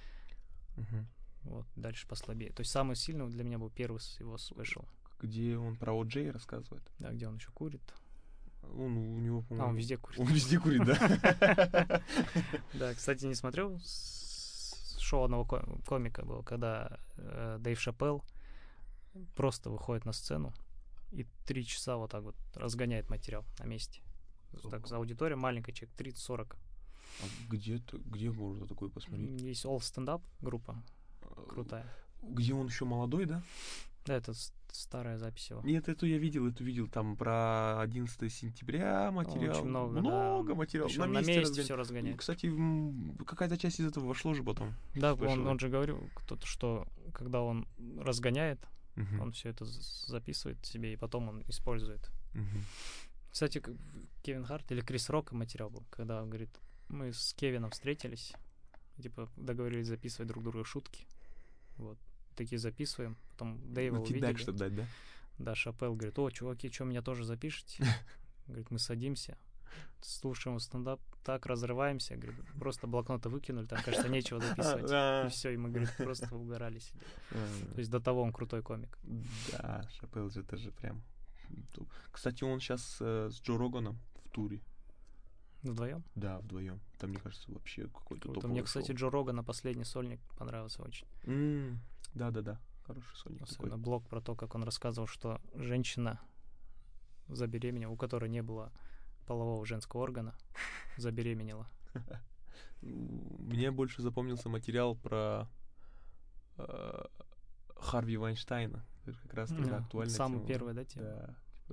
S2: Вот, дальше послабее. То есть самый сильный для меня был первый его спешл.
S3: Где он про О-Джей рассказывает.
S2: Да, где он еще курит.
S3: У него, по-моему...
S2: он везде курит.
S3: Он везде курит, да?
S2: Да, кстати, не смотрел. Шоу одного комика было, когда Дэйв Шапелл просто выходит на сцену и 3 часа вот так вот разгоняет материал на месте. Так, за аудитория маленькая, человек 30-40.
S3: А где можно такое посмотреть?
S2: Есть All Stand Up группа, крутая.
S3: Где он еще молодой, да?
S2: Да, это старая запись его.
S3: Нет, эту видел, там про 11 сентября материал.
S2: Очень много
S3: материала.
S2: Ещё на месте все разгоняет.
S3: Кстати, какая-то часть из этого вошла же потом.
S2: Да, он же говорил, что когда он разгоняет,
S3: Мгм.
S2: он все это записывает себе, и потом он использует.
S3: Мгм.
S2: Кстати, Кевин Харт или Крис Рок материал был, когда он говорит, мы с Кевином встретились, типа договорились записывать друг другу шутки. Вот. Такие записываем. Потом Дэйва увидели.
S3: Фидбэк, чтобы дать, да?
S2: Да, Шапел говорит, о, чуваки, что, меня тоже запишете? Говорит, мы садимся, слушаем стендап, так разрываемся, говорит, просто блокноты выкинули, там, кажется, нечего записывать. И все, и мы, говорит, просто угорали себе. То есть до того он крутой комик.
S3: Да, Шапел же это же прям... Кстати, он сейчас с Джо Роганом в туре.
S2: Вдвоем?
S3: Да, вдвоем. Там, мне кажется, вообще какой-то топовый
S2: Мне, кстати,
S3: шоу.
S2: Джо Рогана последний сольник понравился очень.
S3: Да. Хороший сольник
S2: Особенно
S3: такой.
S2: блог про то, как он рассказывал, что женщина забеременела, у которой не было полового женского органа, забеременела.
S3: Мне больше запомнился материал про Харви Вайнштейна. Это как раз тогда актуальная
S2: Самый
S3: тема.
S2: первый, да, тема?
S3: Да.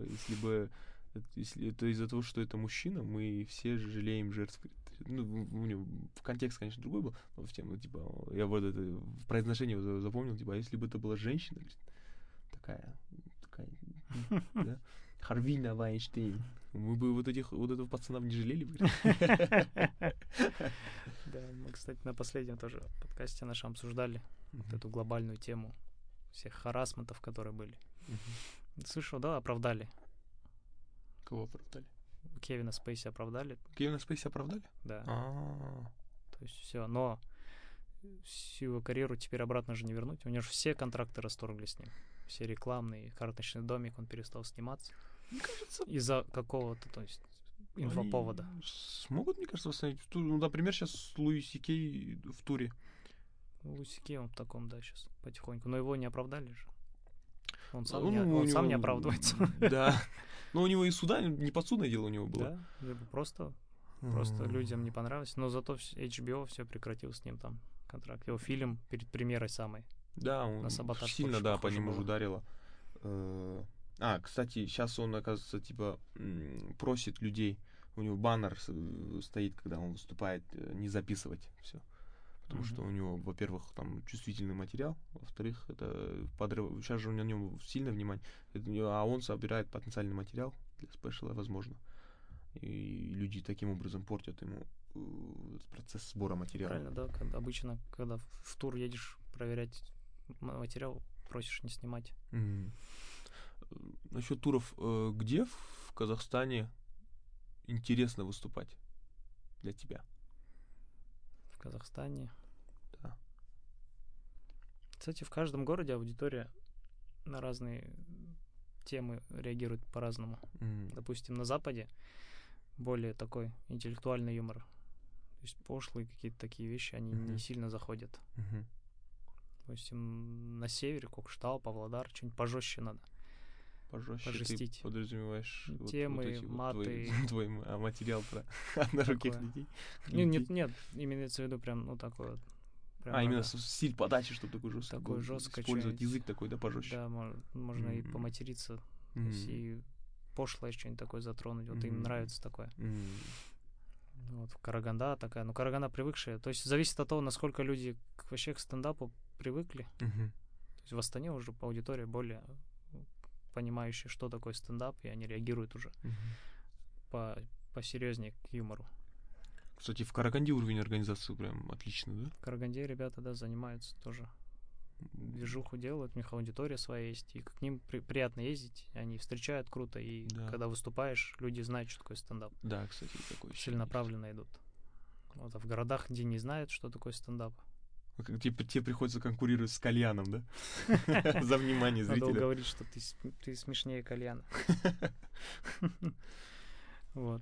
S3: Если это из-за того, что это мужчина, мы все жалеем жертв. Ну, у него контекст, конечно, другой был, но в тему, типа, я вот это в произношении запомнил, типа, а если бы это была женщина, такая, да, Харвина Вайнштейн, мы бы вот этого пацанов не жалели бы.
S2: Да, мы, кстати, на последнем тоже подкасте нашем обсуждали вот эту глобальную тему всех харассментов, которые были. Слышал, да, оправдали.
S3: Кого оправдали?
S2: Кевина Спейси оправдали.
S3: Кевина Спейси оправдали?
S2: Да.
S3: А-а-а.
S2: То есть все, но всю его карьеру теперь обратно же не вернуть. У него же все контракты расторгли с ним. Все рекламные, карточный домик, он перестал сниматься.
S3: Мне кажется,
S2: из-за какого-то, то есть, инфоповода.
S3: они смогут, мне кажется, восстановить. Ну, например, сейчас Луи Си Кей в туре.
S2: Луи Кей он в таком, да, сейчас потихоньку. Но его не оправдали же. Он сам,
S3: Ну,
S2: сам не оправдывается.
S3: Да. Но у него и суда, не подсудное дело у него было.
S2: Да, либо просто людям не понравилось. Но зато HBO все прекратил с ним там контракт. Его фильм перед премьерой самой.
S3: Да, он
S2: на «Саботаж»
S3: сильно,
S2: больше
S3: да, по
S2: похоже
S3: нему
S2: было.
S3: ударило. Кстати, сейчас он, оказывается, типа просит людей, у него баннер стоит, когда он выступает, не записывать все. Потому что у него, во-первых, там чувствительный материал, во-вторых, это подрыв. Сейчас же на нем сильное внимание, а он собирает потенциальный материал для спешала, возможно. И люди таким образом портят ему процесс сбора материала.
S2: Правильно, да. Обычно, когда в тур едешь проверять материал, просишь не снимать.
S3: Насчет туров, где в Казахстане интересно выступать для тебя?
S2: В Казахстане.
S3: Да.
S2: Кстати, в каждом городе аудитория на разные темы реагирует по-разному. Допустим, на Западе более такой интеллектуальный юмор. То есть пошлые какие-то такие вещи, они не сильно заходят. Допустим, на севере, Кокштал, Павлодар, что-нибудь пожестче надо.
S3: Пожестить. Ты подразумеваешь
S2: темы, маты.
S3: Твой материал про одноруких людей?
S2: Нет, имеется в виду прям, ну, такой вот.
S3: Именно стиль подачи, чтобы такой жесткий.
S2: Такой жесткий.
S3: Использовать язык такой, да, пожестче.
S2: Да, можно и поматериться, то есть и пошлое что-нибудь такое затронуть. Вот им нравится такое. Вот Караганда такая. Ну, Караганда привыкшая. То есть зависит от того, насколько люди вообще к стендапу привыкли. То есть в Астане уже аудитория более понимающая, что такое стендап, и они реагируют уже посерьезнее к юмору.
S3: Кстати, в Караганде уровень организации прям отличный, да?
S2: В Караганде ребята, да, занимаются тоже. Движуху делают, у них аудитория своя есть, и к ним приятно ездить, они встречают круто, и когда выступаешь, люди знают, что такое стендап.
S3: Да, кстати, такой
S2: целенаправленно идут. Вот, а в городах, где не знают, что такое стендап.
S3: Тебе приходится конкурировать с кальяном, да? За внимание зрителя.
S2: Надо говорить, что ты смешнее кальяна. Вот.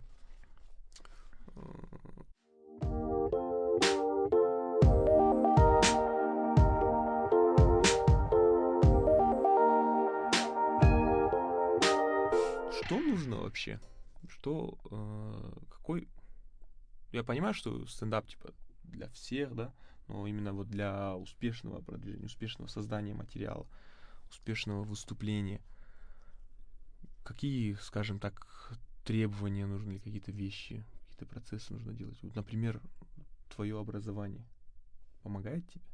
S3: Что нужно вообще? Какой... Я понимаю, что стендап, типа, для всех, да? Но именно вот для успешного продвижения, успешного создания материала, успешного выступления. Какие, скажем так, требования нужны, какие-то вещи, какие-то процессы нужно делать? Вот, например, твое образование помогает тебе?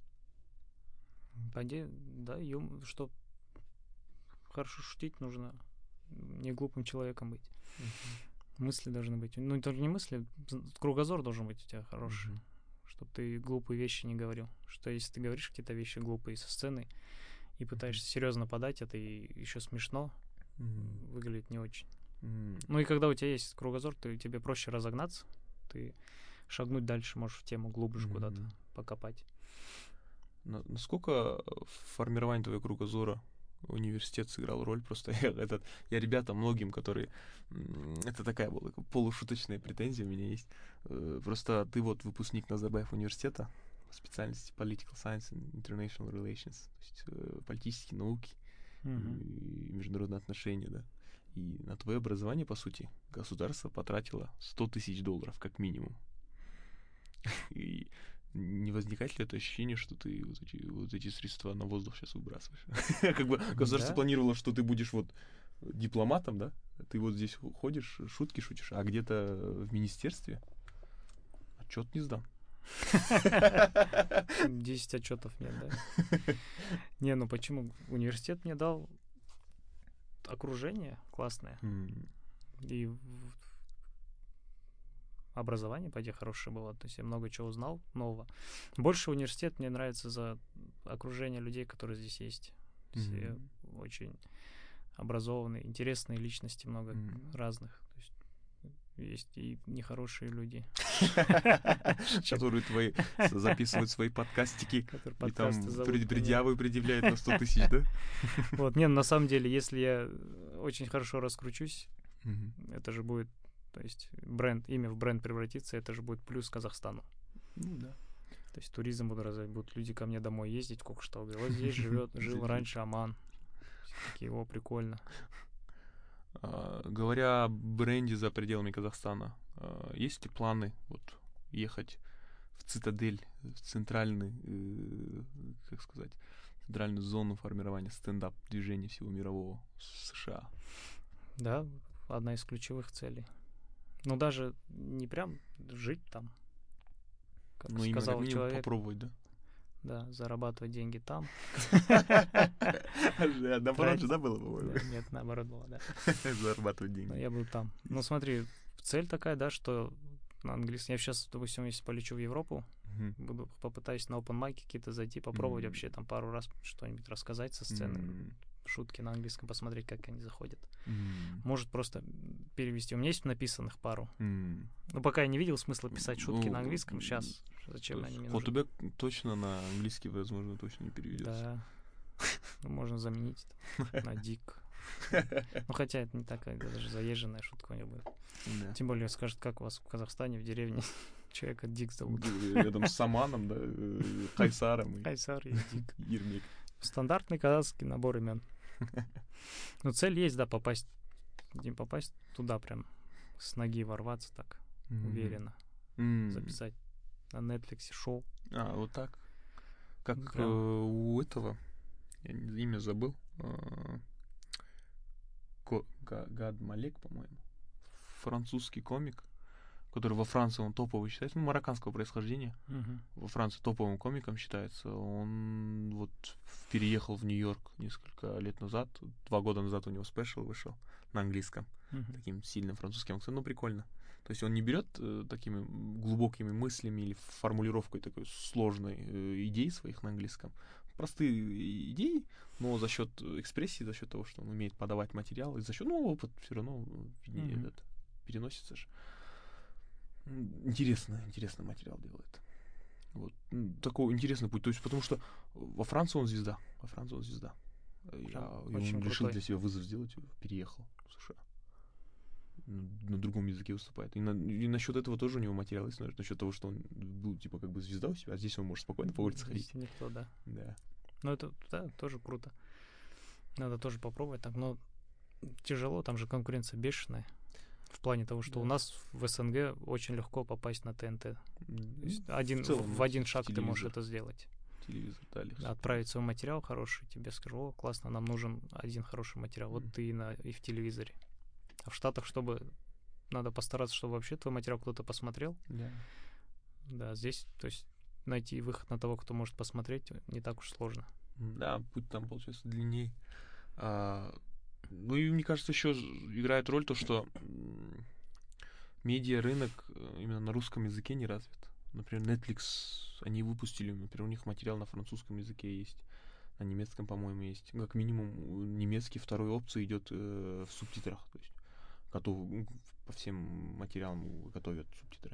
S2: Да, что хорошо шутить нужно, не глупым человеком быть. Мысли должны быть. Ну, только не мысли, кругозор должен быть у тебя хороший. Чтобы ты глупые вещи не говорил. Что если ты говоришь какие-то вещи глупые со сцены и пытаешься серьезно подать это, и еще смешно, выглядит не очень. Ну и когда у тебя есть кругозор, тебе проще разогнаться, ты шагнуть дальше можешь в тему глубже куда-то покопать.
S3: Насколько в формировании твоего кругозора университет сыграл роль? Просто я ребятам, многим, которые... Это такая была полушуточная претензия у меня есть. Просто ты вот выпускник Назарбаев университета, специальности Political Science and International Relations, то есть политические науки и международные отношения, да. И на твое образование, по сути, государство потратило $100 000 как минимум. И не возникает ли это ощущение, что ты вот эти средства на воздух сейчас выбрасываешь? Как бы государство планировало, что ты будешь вот дипломатом, да? Ты вот здесь ходишь, шутки шутишь, а где-то в министерстве отчет не сдан.
S2: 10 отчетов нет, да? Не, ну почему? Университет мне дал окружение классное. И образование, по идее, хорошее было. То есть я много чего узнал нового. Больше университет мне нравится за окружение людей, которые здесь есть. Все очень образованные, интересные личности, много разных. То есть есть и нехорошие люди.
S3: Которые записывают свои подкастики и там предъявы предъявляют на 100 000, да?
S2: Вот, не, на самом деле, если я очень хорошо раскручусь, это же будет, то есть имя в бренд превратится, это же будет плюс Казахстану.
S3: Ну да.
S2: То есть туризм буду развивать, будут люди ко мне домой ездить, Кокштал, вот здесь жил раньше Аман. Такие, прикольно.
S3: Говоря о бренде за пределами Казахстана, есть ли планы вот ехать в Цитадель, в центральный, как сказать, федеральную зону формирования стендап-движения всего мирового в США.
S2: Да, одна из ключевых целей. Ну, даже не прям жить там, как
S3: Ну, именно
S2: сказал
S3: как минимум
S2: человек.
S3: попробовать, да?
S2: Да, зарабатывать деньги там.
S3: Наоборот же, да, было, по-моему?
S2: Да, нет, наоборот было, да.
S3: Зарабатывать
S2: Но
S3: деньги.
S2: я был там. Ну, смотри, цель такая, да, что на английском... Я сейчас, допустим, если полечу в Европу, попытаюсь на open майки какие-то зайти, попробовать вообще там пару раз что-нибудь рассказать со сцены, шутки на английском, посмотреть, как они заходят. Может просто перевести. У меня есть написанных пару. Но пока я не видел смысла писать шутки на английском. Сейчас зачем они мне
S3: Вот
S2: нужны?
S3: тебя точно на английский, возможно, точно не переведется.
S2: Да. Ну, можно заменить на дик. Ну, хотя это не такая даже заезженная шутка у него будет.
S3: Да.
S2: Тем более скажет, как у вас в Казахстане, в деревне человека Дик зовут.
S3: Рядом с Саманом, да, Кайсаром и
S2: Кайсар и Дик.
S3: Ермек.
S2: Стандартный казахский набор имен. Ну, цель есть, да, попасть туда прям, с ноги ворваться так, уверенно. Записать на Netflix шоу.
S3: А, вот так. Как
S2: Прям.
S3: у этого, я имя забыл, Гад Малек, по-моему, французский комик, который во Франции, он топовый считается, ну, марокканского происхождения, во Франции топовым комиком считается. Он вот переехал в Нью-Йорк несколько лет назад, 2 года назад у него спешл вышел на английском, таким сильным французским акцентом, ну, прикольно. То есть он не берет такими глубокими мыслями или формулировкой такой сложной идей своих на английском. Простые идеи, но за счет экспрессии, за счет того, что он умеет подавать материал, и за счет, ну, опыт все равно переносится же. Интересный материал делает. Вот. Такой интересный путь. То есть, потому что во Франции он звезда. Он решил для себя вызов сделать, переехал в США. На другом языке выступает. И насчет этого тоже у него материал есть, насчет того, что он был, типа, как бы звезда у себя, а здесь он может спокойно по улице ходить.
S2: Никто, да.
S3: Да.
S2: Ну, это, да, тоже круто. Надо тоже попробовать так, но тяжело, там же конкуренция бешеная. В плане того, что у нас в СНГ очень легко попасть на ТНТ. В один шаг ты можешь это сделать.
S3: Телевизор, да,
S2: отправить свой материал хороший, тебе скажу, о, классно, нам нужен один хороший материал. Вот ты и в телевизоре. А в Штатах, надо постараться, чтобы вообще твой материал кто-то посмотрел. Да, здесь, то есть, найти выход на того, кто может посмотреть, не так уж сложно.
S3: Да, путь там, получается, длинней. Ну и мне кажется, еще играет роль то, что медиарынок именно на русском языке не развит. Например, Netflix, они выпустили, например, у них материал на французском языке есть, на немецком, по-моему, есть. Как минимум, немецкий второй опции идет в субтитрах. То есть по всем материалам готовят субтитры.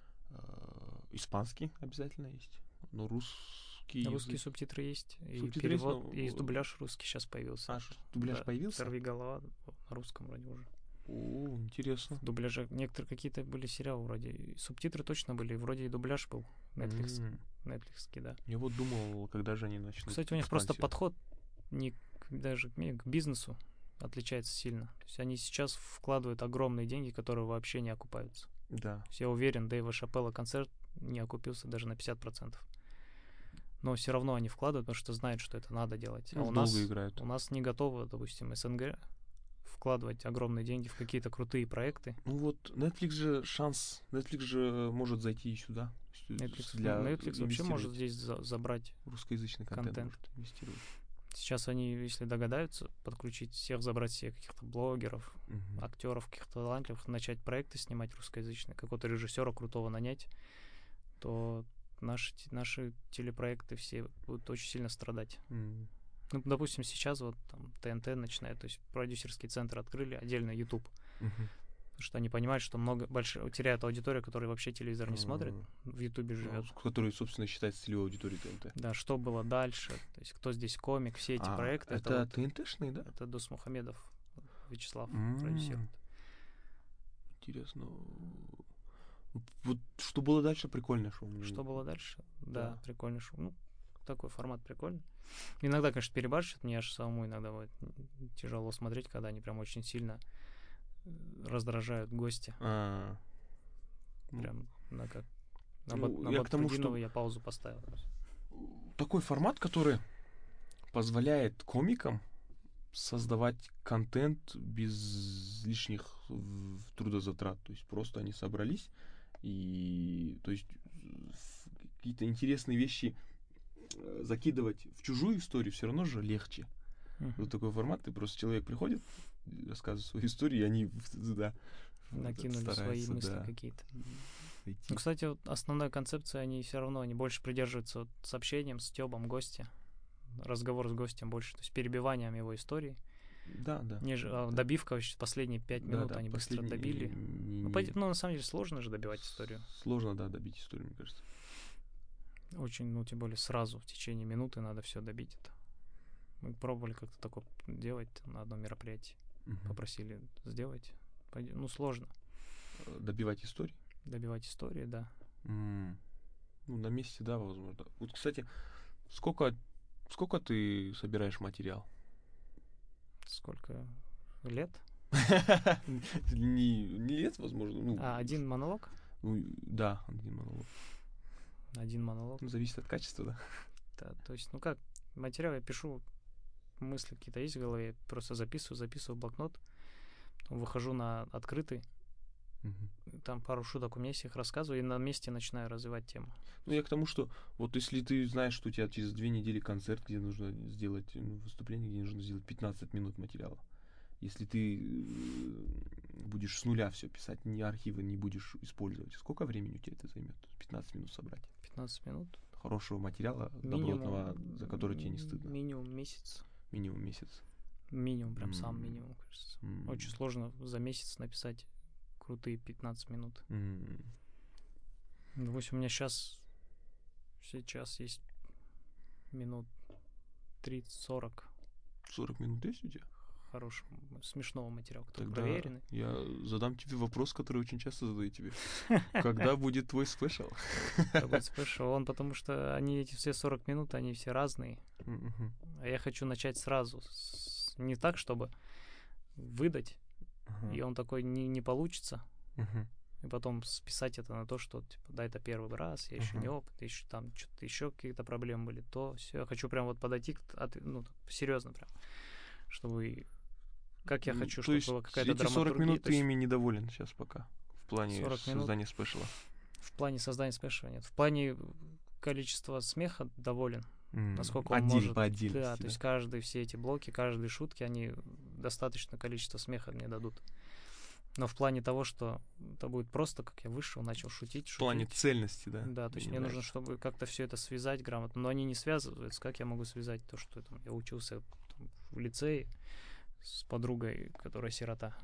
S3: Испанский обязательно есть, но
S2: русские субтитры есть, и перевод, и дубляж русский сейчас появился.
S3: Дубляж появился?
S2: «Сорви голова» на русском вроде уже.
S3: О, интересно.
S2: Дубляжи, некоторые какие-то были сериалы вроде, и субтитры точно были, вроде и дубляж был, Netflix-ский, да.
S3: Я вот думал, когда же они начнут.
S2: Кстати, у них просто подход даже к бизнесу отличается сильно. То есть они сейчас вкладывают огромные деньги, которые вообще не окупаются.
S3: Да.
S2: То есть я уверен, Дэйва Шапелла концерт не окупился даже на 50%. Но все равно они вкладывают, потому что знают, что это надо делать. А у нас не готово, допустим, СНГ вкладывать огромные деньги в какие-то крутые проекты.
S3: Ну вот Netflix же может зайти и сюда.
S2: Netflix вообще может здесь забрать
S3: русскоязычный контент. Может инвестировать.
S2: Сейчас они, если догадаются, подключить забрать всех каких-то блогеров, актеров, каких-то талантливых, начать проекты снимать русскоязычные, какого-то режиссера крутого нанять, то наши телепроекты все будут очень сильно страдать. Ну, допустим, сейчас вот там ТНТ начинает, то есть продюсерский центр открыли, отдельно YouTube. Потому что они понимают, что теряют аудиторию, которая вообще телевизор не смотрит, в Ютубе живет.
S3: Который, собственно, считается целевой аудиторией ТНТ.
S2: Да, что было дальше, то есть кто здесь комик, все эти проекты.
S3: Это ТНТ-шный, да?
S2: Это Досмухамедов Вячеслав продюсирует.
S3: Интересно. Вот что было дальше, прикольное шоу.
S2: Что было дальше? Да, прикольное шоу. Ну, такой формат прикольный. Иногда, конечно, перебарщивают, мне аж самому иногда бывает тяжело смотреть, когда они прям очень сильно раздражают гостя. Прям на Батрудинова я паузу поставил.
S3: Такой формат, который позволяет комикам создавать контент без лишних трудозатрат. То есть просто они собрались и, то есть, какие-то интересные вещи закидывать в чужую историю все равно же легче. Вот такой формат, ты просто человек приходит, рассказывает свою историю, и они, да,
S2: накинули свои мысли какие-то. Ну, кстати, вот основная концепция, они все равно, они больше придерживаются вот с общением, с Тёбом гостя, разговор с гостем больше, то есть перебиванием его истории.
S3: Да.
S2: Добивка, последние 5 минут они быстро добили. Ну, на самом деле, сложно же добивать историю.
S3: Сложно, да, добить историю, мне кажется.
S2: Очень, ну, тем более сразу, в течение минуты надо все добить это. Мы пробовали как-то такое делать на одном мероприятии. Попросили сделать. Ну, сложно.
S3: Добивать истории?
S2: Добивать истории, да.
S3: Ну, на месте, да, возможно. Вот, кстати, сколько ты собираешь материал?
S2: Сколько лет?
S3: Не лет, возможно.
S2: Один монолог?
S3: Ну, да, один монолог.
S2: Один монолог.
S3: Зависит от качества, да?
S2: Да, то есть, ну как, материал я пишу, мысли какие-то есть в голове, просто записываю в блокнот, потом выхожу на открытый, там пару шуток у меня есть, их рассказываю, и на месте начинаю развивать тему.
S3: Ну, я к тому, что вот если ты знаешь, что у тебя через 2 недели концерт, где нужно сделать выступление, где нужно сделать 15 минут материала, если ты будешь с нуля все писать, ни архивы не будешь использовать, сколько времени у тебя это займет? 15 минут собрать?
S2: 15 минут?
S3: Хорошего материала, добротного, за который тебе не стыдно.
S2: Минимум месяц.
S3: Минимум месяц.
S2: Минимум, прям сам минимум, кажется. Очень сложно за месяц написать крутые 15 минут. Допустим, у меня сейчас есть минут 30-40.
S3: 40 минут есть у тебя?
S2: Хорошего, смешного материала, который
S3: Тогда
S2: проверенный.
S3: Я задам тебе вопрос, который очень часто задаю тебе. Когда будет твой спешл?
S2: Когда будет спешл? Потому что они, эти все 40 минут, они все разные. А я хочу начать сразу. Не так, чтобы выдать, и он такой не получится. И потом списать это на то, что, типа, да, это первый раз, я еще не опыт, еще там что-то еще какие-то проблемы были, то все. Я хочу прям вот подойти, серьезно прям, чтобы... Как я хочу, чтобы была какая-то драматургия.
S3: 40 минут ты ими недоволен сейчас пока, в плане создания спешла?
S2: В плане создания спешла нет. В плане количества смеха доволен. Насколько он может...
S3: По отдельности,
S2: да, то есть все эти блоки, каждые шутки, они достаточное количество смеха мне дадут. Но в плане того, что это будет просто, как я вышел, начал шутить.
S3: В плане цельности, да?
S2: Да, то есть мне нужно, чтобы как-то все это связать грамотно. Но они не связываются. Как я могу связать то, что я учился в лицее с подругой, которая сирота.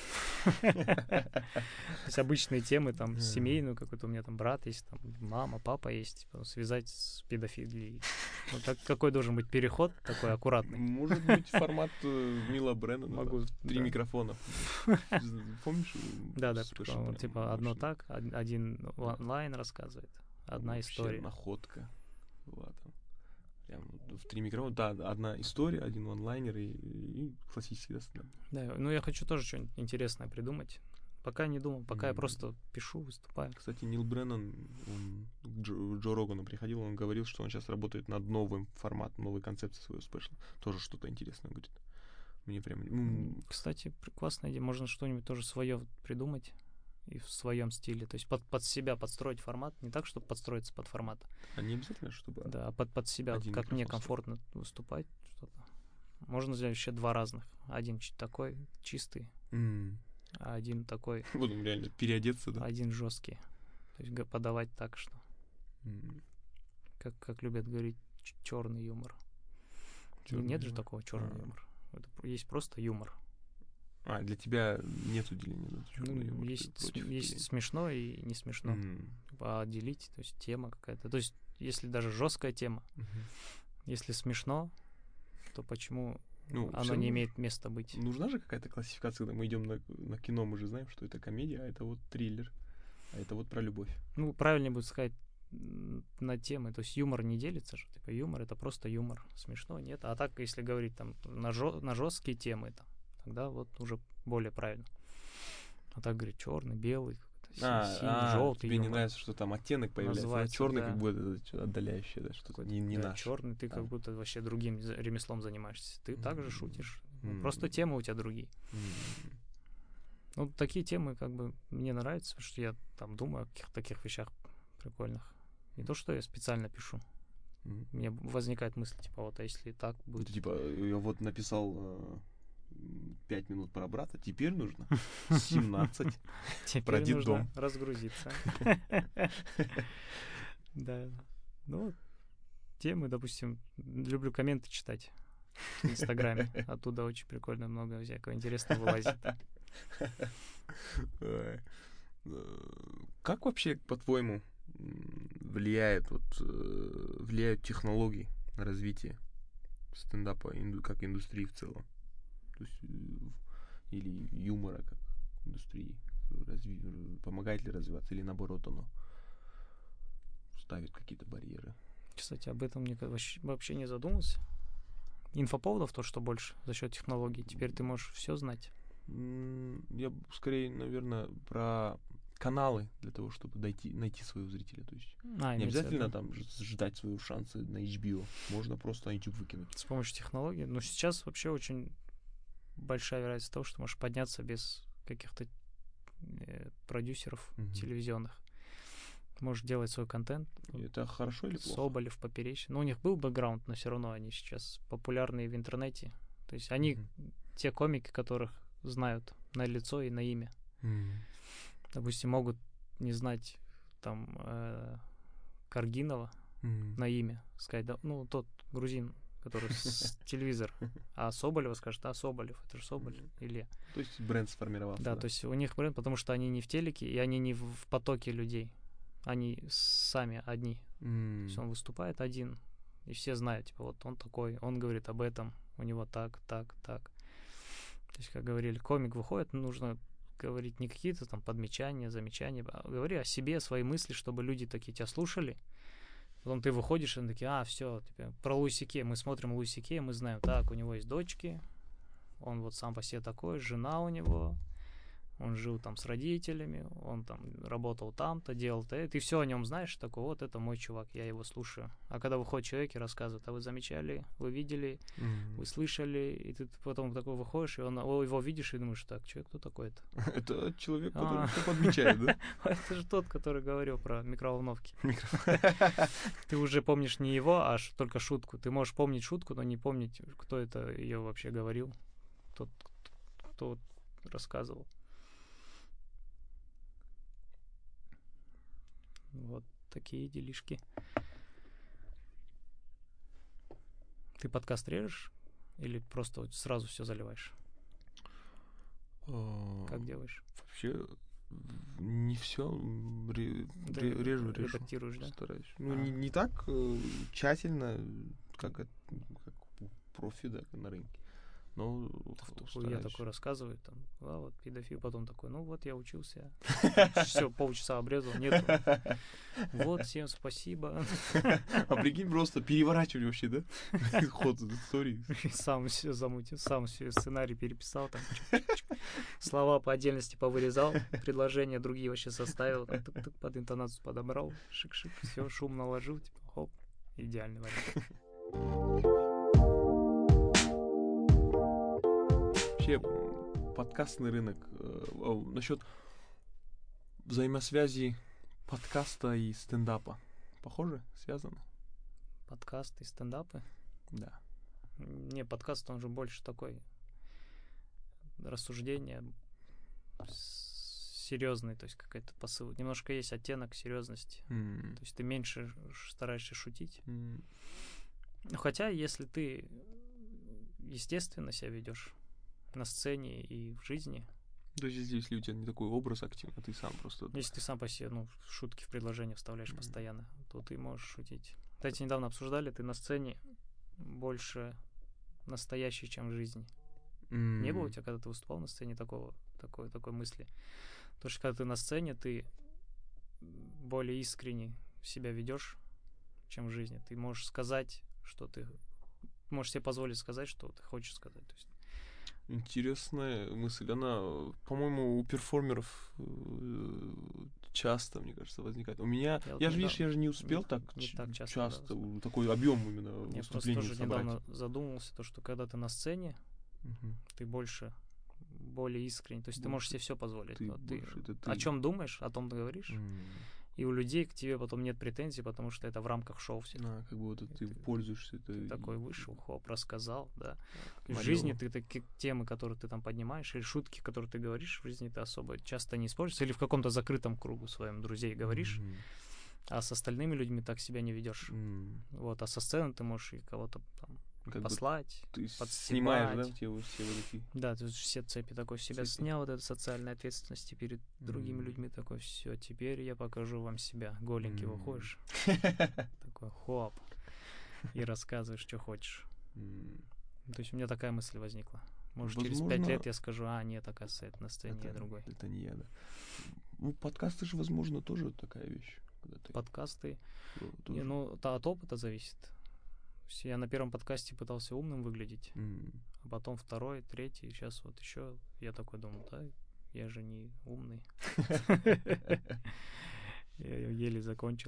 S2: То есть обычные темы, там, семейную какую-то, у меня там брат есть, там, мама, папа есть, связать с педофилией. Какой должен быть переход такой аккуратный?
S3: Может быть, формат Нила Бреннана. Могу. 3 микрофона. Помнишь?
S2: Да, типа одно так, один онлайн рассказывает, одна история.
S3: Находка была там. Прям в 3 микрофона. Да, одна история, один онлайнер и классический стендап.
S2: Да, ну я хочу тоже что-нибудь интересное придумать. Пока не думал, пока я просто пишу, выступаю.
S3: Кстати, Нил Бреннан, он к Джо Рогану приходил, он говорил, что он сейчас работает над новым форматом, новой концепцией своего спешла. Тоже что-то интересное, говорит. Мне прям...
S2: Кстати, классная идея. Можно что-нибудь тоже свое придумать и в своем стиле. То есть под себя подстроить формат. Не так, чтобы подстроиться под формат.
S3: А не обязательно, чтобы...
S2: Да, под себя, как мне комфортно выступать. Что-то. Можно сделать еще 2 разных. Один такой чистый, а один такой...
S3: Будем реально переодеться, да?
S2: Один жесткий. То есть подавать так, что... Как любят говорить, черный юмор. Нет же такого черного юмора. Это есть просто юмор.
S3: Для тебя нет деления, да?
S2: Есть смешно и не смешно. А отделить, то есть тема какая-то. То есть если даже жесткая тема, если смешно, то почему оно не имеет места быть?
S3: Нужна же какая-то классификация, когда мы идем на кино, мы же знаем, что это комедия, а это вот триллер, а это вот про любовь.
S2: Ну, правильнее будет сказать на темы, то есть юмор не делится же, типа юмор это просто юмор, смешно нет, а так если говорить там на жесткие темы, там, тогда вот уже более правильно. А так говорить черный, белый, синий, желтый.
S3: Тебе не нравится, что там оттенок появляется. Черный,
S2: да.
S3: как бы отдаляющий, да, что-то не
S2: да,
S3: наш.
S2: черный, ты как будто вообще другим ремеслом занимаешься. Ты также шутишь. Просто
S3: М.
S2: темы у тебя другие.
S3: М.
S2: Ну, такие темы как бы мне нравятся, потому что я там думаю о каких-то таких вещах прикольных. Не то, что я специально пишу. Мне возникает мысль, типа, вот, а если так будет?
S3: Ты, типа, я вот написал 5 минут про брата, теперь нужно 17 про
S2: Теперь нужно
S3: детдом.
S2: разгрузиться. Да. Ну, темы, допустим, люблю комменты читать в Инстаграме. Оттуда очень прикольно много всякого интересного вылазит.
S3: Ой. Как вообще, по-твоему, влияют технологии на развитие стендапа как индустрии в целом? То есть, или юмора как индустрии? Помогает ли развиваться, или наоборот оно ставит какие-то барьеры?
S2: Кстати, об этом никогда вообще не задумывался. Инфоповодов то, что больше за счет технологий. Теперь ты можешь все знать.
S3: Я скорее, наверное, про каналы для того, чтобы найти своего зрителя. То есть не обязательно там ждать своего шанса на HBO. Можно просто на YouTube выкинуть.
S2: С помощью технологий. Но сейчас вообще очень большая вероятность того, что можешь подняться без каких-то продюсеров телевизионных. Можешь делать свой контент.
S3: Это хорошо или плохо?
S2: Соболев, Поперечный. Ну, у них был бэкграунд, но все равно они сейчас популярные в интернете. То есть они те комики, которых знают на лицо и на имя. Допустим, могут не знать там Каргинова на имя. Сказать, да, ну, тот грузин, который с телевизора. А Соболева скажет, Соболев, это же Соболев, Илья.
S3: То есть бренд сформировался.
S2: Да, то есть у них бренд, потому что они не в телеке, и они не в потоке людей. Они сами одни. То есть он выступает один, и все знают, типа, вот он такой, он говорит об этом, у него так. То есть, как говорили, комик выходит, нужно говорить не какие-то там подмечания, замечания, а говори о себе, свои мысли, чтобы люди такие тебя слушали. Потом ты выходишь, и они такие, все, типа, про Луиси Кей, мы смотрим Луиси Кей, мы знаем, так, у него есть дочки, он вот сам по себе такой, жена у него, он жил там с родителями, он там работал там-то, делал-то это, и все о нем знаешь, такой, вот это мой чувак, я его слушаю. А когда выходит человек и рассказывает, а вы замечали, вы видели, вы слышали, и ты потом такой выходишь, и его видишь и думаешь, так, человек кто такой-то?
S3: Это человек, который все подмечает, да?
S2: Это же тот, который говорил про микроволновки. Ты уже помнишь не его, а только шутку. Ты можешь помнить шутку, но не помнить, кто это ее вообще говорил, тот, кто рассказывал. Вот такие делишки. Ты подкаст режешь или просто вот сразу все заливаешь? Как делаешь?
S3: Вообще не все режу.
S2: Редактируешь, да?
S3: Стараюсь. Ну, не так тщательно, как профи, да, на рынке. Но
S2: я такой рассказываю, там, вот педофил, потом такой, ну вот я учился, все, полчаса обрезал, нету. Вот, всем спасибо.
S3: А прикинь, просто переворачивали вообще, да? Ход истории.
S2: Сам все замутил, сам все сценарий переписал, там, слова по отдельности повырезал, предложения другие вообще составил, под интонацию подобрал, шик-шик, все, шум наложил, типа, хоп, идеальный вариант.
S3: Вообще, подкастный рынок, насчет взаимосвязи подкаста и стендапа, похоже, связано?
S2: Подкасты и стендапы?
S3: Да.
S2: Не, подкаст, он же больше такой рассуждение серьезный, то есть какой-то посыл. Немножко есть оттенок серьезности. То есть ты меньше стараешься шутить. Ну, хотя, если ты естественно себя ведешь на сцене и в жизни.
S3: То есть, если у тебя не такой образ активный, ты сам просто...
S2: Если ты сам по себе, шутки в предложения вставляешь постоянно, то ты можешь шутить. Кстати, недавно обсуждали, ты на сцене больше настоящий, чем в жизни. Не было у тебя, когда ты выступал на сцене, такой мысли? Потому что когда ты на сцене, ты более искренне себя ведешь, чем в жизни. Ты можешь сказать, что ты... Можешь себе позволить сказать, что ты хочешь сказать. То есть
S3: Интересная мысль. Она, по-моему, у перформеров часто, мне кажется, возникает. У меня, я же, видишь, я же не успел так
S2: так
S3: часто
S2: да.
S3: такой объем именно
S2: Я просто
S3: выступлений
S2: тоже
S3: собрать.
S2: недавно задумался, то, что когда ты на сцене, ты более искренне. То есть ты можешь себе все позволить.
S3: Ты
S2: Вот
S3: больше, это ты.
S2: о чем думаешь, о том ты говоришь. И у людей к тебе потом нет претензий, потому что это в рамках шоу все.
S3: Как будто ты пользуешься.
S2: Ты такой вышел, хоп, рассказал, да. В
S3: Марёва.
S2: жизни ты такие темы, которые ты там поднимаешь, или шутки, которые ты говоришь, в жизни ты особо часто не используешь, или в каком-то закрытом кругу своим друзей говоришь, а с остальными людьми так себя не ведешь. Вот, а со сцены ты можешь и кого-то там
S3: Как бы
S2: послать,
S3: ты
S2: подстебать.
S3: снимаешь, да, все вот эти.
S2: Да, ты все цепи такой с себя
S3: Цепи.
S2: снял, вот эту социальную ответственность перед другими людьми, такой, все, теперь я покажу вам себя. Голенький выходишь, такой, хоп, и рассказываешь, что хочешь. То есть у меня такая мысль возникла. Может, через 5
S3: Возможно-
S2: лет я скажу, нет, оказывается, это на сцене я другой.
S3: Это не я, да. Ну, подкасты же, возможно, тоже такая вещь. Когда ты
S2: Подкасты,
S3: тоже-
S2: от опыта зависит. То есть я на первом подкасте пытался умным выглядеть, а потом второй, третий, сейчас вот еще я такой думал, да, я же не умный. Я её еле закончил.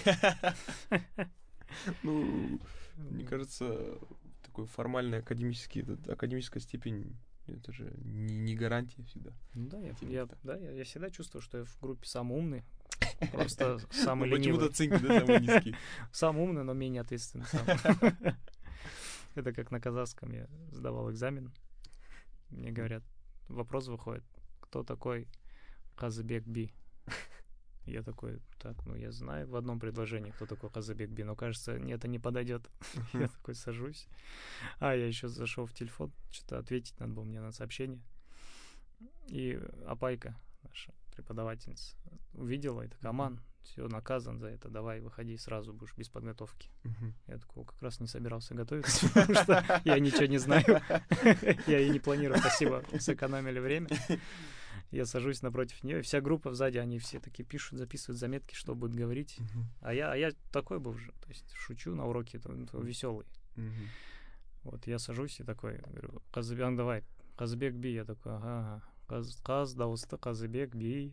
S3: Ну, мне кажется, такой формальный академическая степень, это же не гарантия всегда.
S2: Ну да,
S3: Типа
S2: я всегда чувствую, что я в группе самый умный. Просто самый
S3: Ну, почему-то
S2: ленивый.
S3: оценки, да, самые низкие.
S2: Самый умный, но менее ответственный сам. Это как на казахском я сдавал экзамен. Мне говорят, вопрос выходит, кто такой Казыбек Би? Я такой, я знаю в одном предложении, кто такой Казыбек Би, но кажется, это не подойдет. Я такой сажусь. Я еще зашел в телефон, что-то ответить надо было мне на сообщение. И Апайка, наша преподавательница, увидела и такая, Аман, все, наказан за это, давай, выходи, сразу будешь без подготовки. Я такой, как раз не собирался готовиться, потому что я ничего не знаю. Я и не планирую, спасибо, сэкономили время. Я сажусь напротив нее, и вся группа сзади, они все такие пишут, записывают заметки, что будут говорить. А я такой был же, то есть шучу на уроке, веселый. Вот я сажусь и такой, говорю, Казыбек, давай, Казыбек Би, я такой, ага. Каз дауысты Казыбек Би.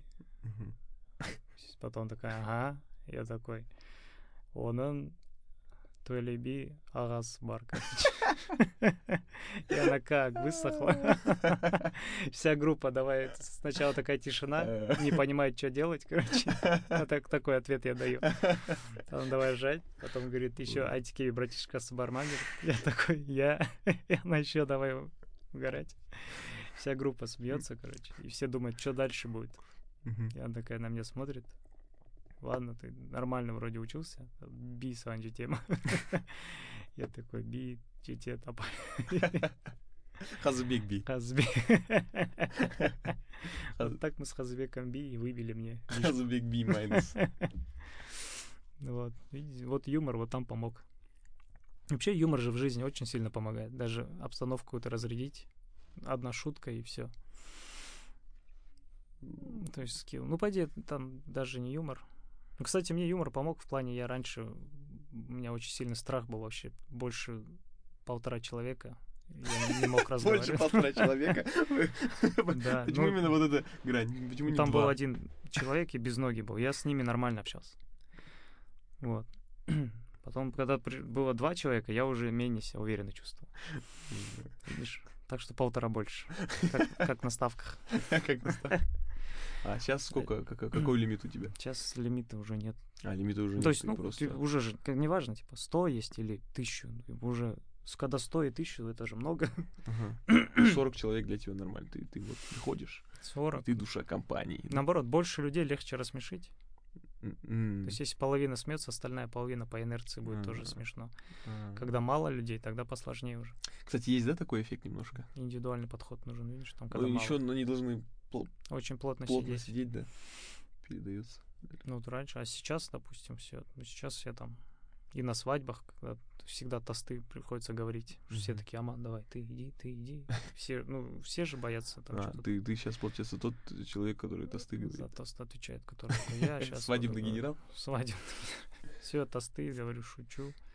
S2: Потом такая, я такой, оның Төле Би ағасы бар, короче. И она как высохла. Вся группа, давай, сначала такая тишина, не понимает, что делать, короче. Такой ответ я даю. Потом давай жать, потом говорит, еще айтикеви братишка Сабармагер. Я такой, и она еще давай угорать. Вся группа смеется, короче, и все думают, что дальше будет. И она такая на меня смотрит. Ладно, ты нормально вроде учился. Би санджи тема. Я такой, би, чите, тапай.
S3: Казыбек Би.
S2: Казбек. Так мы с Казбеком Би и выбили мне.
S3: Казыбек Би майнус.
S2: Вот. Вот юмор вот там помог. Вообще юмор же в жизни очень сильно помогает. Даже обстановку какую-то разрядить. Одна шутка и все. То есть скилл. Ну, по идее, там даже не юмор. Ну, кстати, мне юмор помог в плане, у меня очень сильный страх был вообще. Больше 1,5 человека. Я не мог разговаривать.
S3: Больше 1,5 человека?
S2: Да.
S3: Почему именно вот эта грань? Почему не
S2: там был
S3: 2?
S2: один человек и без ноги был. Я с ними нормально общался. Вот. Потом, когда было 2 человека, я уже менее себя уверенно чувствовал. Видишь? Так что 1,5 больше. Как на ставках.
S3: Как на ставках. А сейчас сколько? Какой лимит у тебя?
S2: Сейчас лимита уже нет.
S3: Лимита уже нет.
S2: То есть,
S3: просто...
S2: уже же, неважно, 100 есть или 1000. Уже, когда 100 и 1000, это же много.
S3: 40 человек для тебя нормально. Ты вот приходишь,
S2: 40.
S3: ты душа компании.
S2: Наоборот, больше людей легче рассмешить. То
S3: То
S2: есть, если половина смеется, остальная половина по инерции будет тоже смешно. Когда мало людей, тогда посложнее уже.
S3: Кстати, есть, да, такой эффект немножко?
S2: Индивидуальный подход нужен, видишь, там когда
S3: Еще
S2: мало.
S3: они должны
S2: Очень плотно
S3: плотно
S2: сидеть.
S3: сидеть, да? Передается.
S2: Ну, вот раньше, а сейчас, допустим, все. Сейчас все там и на свадьбах, когда всегда тосты приходится говорить. Все такие, Аман, давай, ты иди. Все же боятся там что-то.
S3: Ты сейчас, получается, тот человек, который тосты говорит.
S2: За тост отвечает, который я сейчас...
S3: Свадебный генерал?
S2: Свадебный. Все, тосты, говорю, шучу.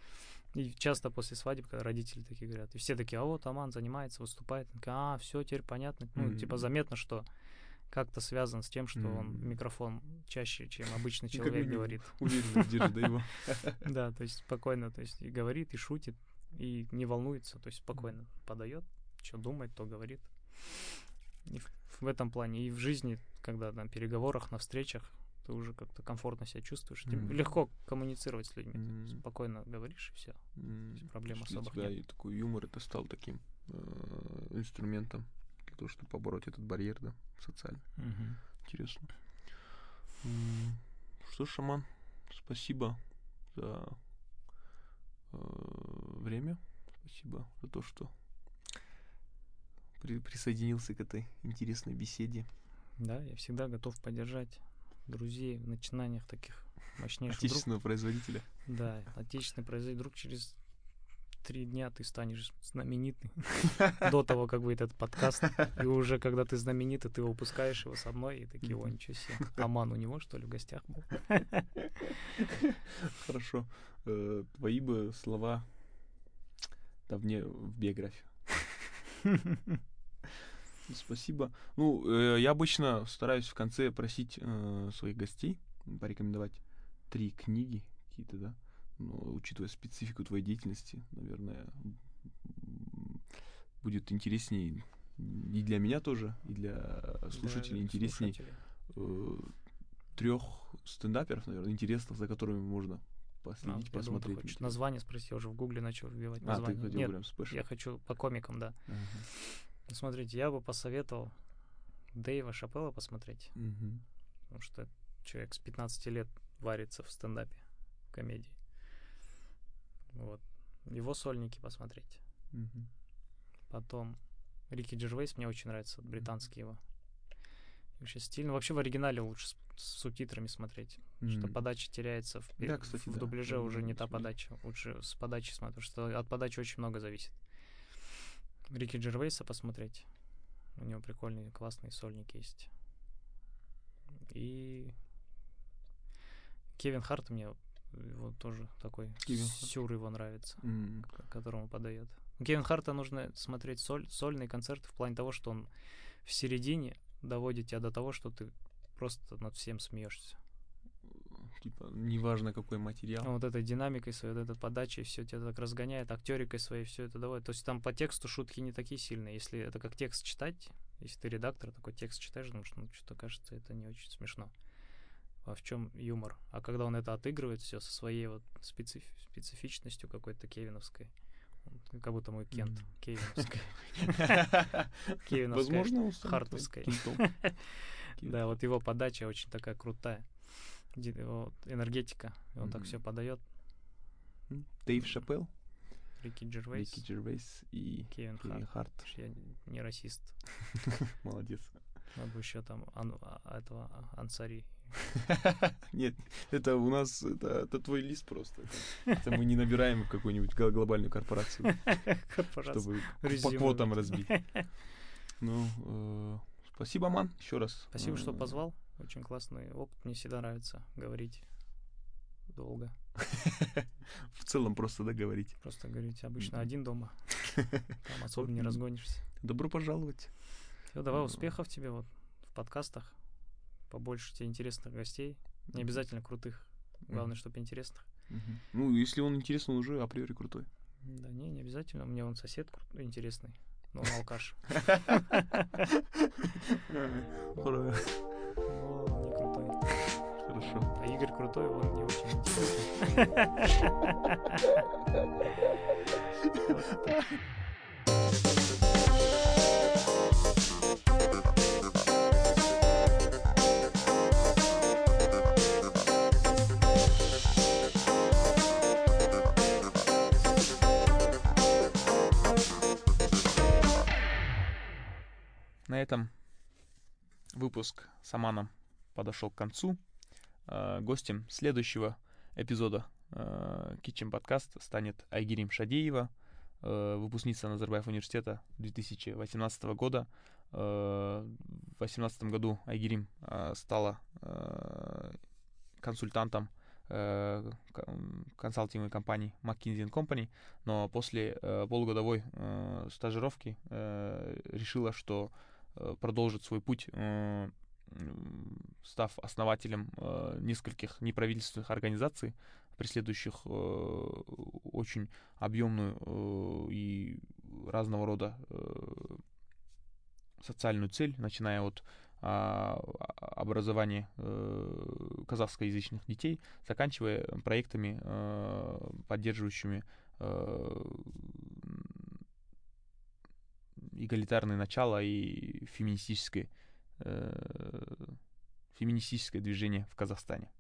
S2: И часто после свадеб, когда родители такие говорят, и все такие, а вот Аман занимается, выступает. Все, теперь понятно. Ну, типа заметно, что как-то связан с тем, что он в микрофон чаще, чем обычный человек говорит.
S3: Уверенно держит, да, его?
S2: Да, то есть спокойно, то есть и говорит, и шутит, и не волнуется, то есть спокойно подает, что думает, то говорит. И в этом плане, и в жизни, когда на переговорах, на встречах, ты уже как-то комфортно себя чувствуешь. Легко коммуницировать с людьми. Спокойно говоришь, и все. Проблем особых нет.
S3: Да, и такой юмор это стал таким инструментом для того, чтобы побороть этот барьер, да, социальный. Интересно. Что ж, Аман, спасибо за время. Спасибо за то, что присоединился к этой интересной беседе.
S2: Да, я всегда готов поддержать друзей в начинаниях таких мощнейших.
S3: Отечественного производителя.
S2: Да, отечественный производитель. Вдруг через 3 дня ты станешь знаменитый. До того, как выйдет этот подкаст. И уже когда ты знаменитый, ты выпускаешь его со мной, и такие, о, ничего себе. Аман у него, что ли, в гостях был?
S3: Хорошо. Твои бы слова давне в биографию. Спасибо. Ну, я обычно стараюсь в конце просить своих гостей порекомендовать 3 книги какие-то, да. Но, учитывая специфику твоей деятельности, наверное, будет интереснее и для меня тоже, и для слушателей интересней 3 стендаперов, наверное, интересных, за которыми можно последить, посмотреть.
S2: Думаю, название спроси, я уже в гугле начал вбивать название.
S3: Ты хотел прям спешл?
S2: Я хочу по комикам, да. Смотрите, я бы посоветовал Дэйва Шапелла посмотреть, потому что человек с 15 лет варится в стендапе, в комедии. Вот. Его сольники посмотреть. Потом Рики Джервейс мне очень нравится, британский его. Вообще стильно. Вообще в оригинале лучше с субтитрами смотреть, что подача теряется. В дубляже уже не та подача. Лучше с подачи смотреть, потому что от подачи очень много зависит. Рики Джервейса посмотреть. У него прикольные, классные сольники есть. И Кевин Харт мне его тоже такой сюр его нравится, которому подает. У Кевин Харта нужно смотреть сольные концерты в плане того, что он в середине доводит тебя до того, что ты просто над всем смеешься.
S3: Типа, неважно какой материал.
S2: Вот этой динамикой своей, вот этой подачей все тебя так разгоняет, актерикой своей все это доводит. То есть там по тексту шутки не такие сильные. Если это как текст читать, если ты редактор, такой текст читаешь, думаешь, ну что-то кажется, это не очень смешно. А в чем юмор? А когда он это отыгрывает все со своей вот специфичностью какой-то кевиновской, как будто мой Кент кевиновской.
S3: Возможно,
S2: хартовской. Да, вот его подача очень такая крутая. Энергетика. И он так все подает.
S3: Дэйв Шапелл,
S2: Рики Джервейс
S3: и Кевин Харт.
S2: Я не расист.
S3: Молодец.
S2: Надо еще там этого Ансари.
S3: Нет, это у нас это твой лист просто. Это мы не набираем в какую-нибудь глобальную корпорацию, чтобы по квотам разбить. Ну, спасибо, Аман, еще раз.
S2: Спасибо, что позвал. Очень классный опыт. Мне всегда нравится говорить долго.
S3: В целом просто договорить.
S2: Просто говорить. Обычно один дома. Там особо не разгонишься.
S3: Добро пожаловать.
S2: Все, давай успехов тебе вот в подкастах. Побольше тебе интересных гостей. Не обязательно крутых. Главное, чтобы интересных.
S3: Ну, если он интересный, он уже априори крутой.
S2: Да не обязательно. У меня он сосед интересный. Но он алкаш.
S3: Хорошо.
S2: Но не крутой.
S3: Хорошо.
S2: А Игорь крутой, он не очень интересный.
S1: На этом выпуск с Аманом подошел к концу. Гостем следующего эпизода Kitchen подкаст станет Айгерим Шадеева, выпускница Назарбаев университета 2018 года. В 2018 году Айгерим стала консультантом консалтинговой компании McKinsey & Company, но после полугодовой стажировки решила, что продолжит свой путь, став основателем нескольких неправительственных организаций, преследующих очень объемную и разного рода социальную цель, начиная от образования казахскоязычных детей, заканчивая проектами, поддерживающими эгалитарные начала и феминистическое движение в Казахстане.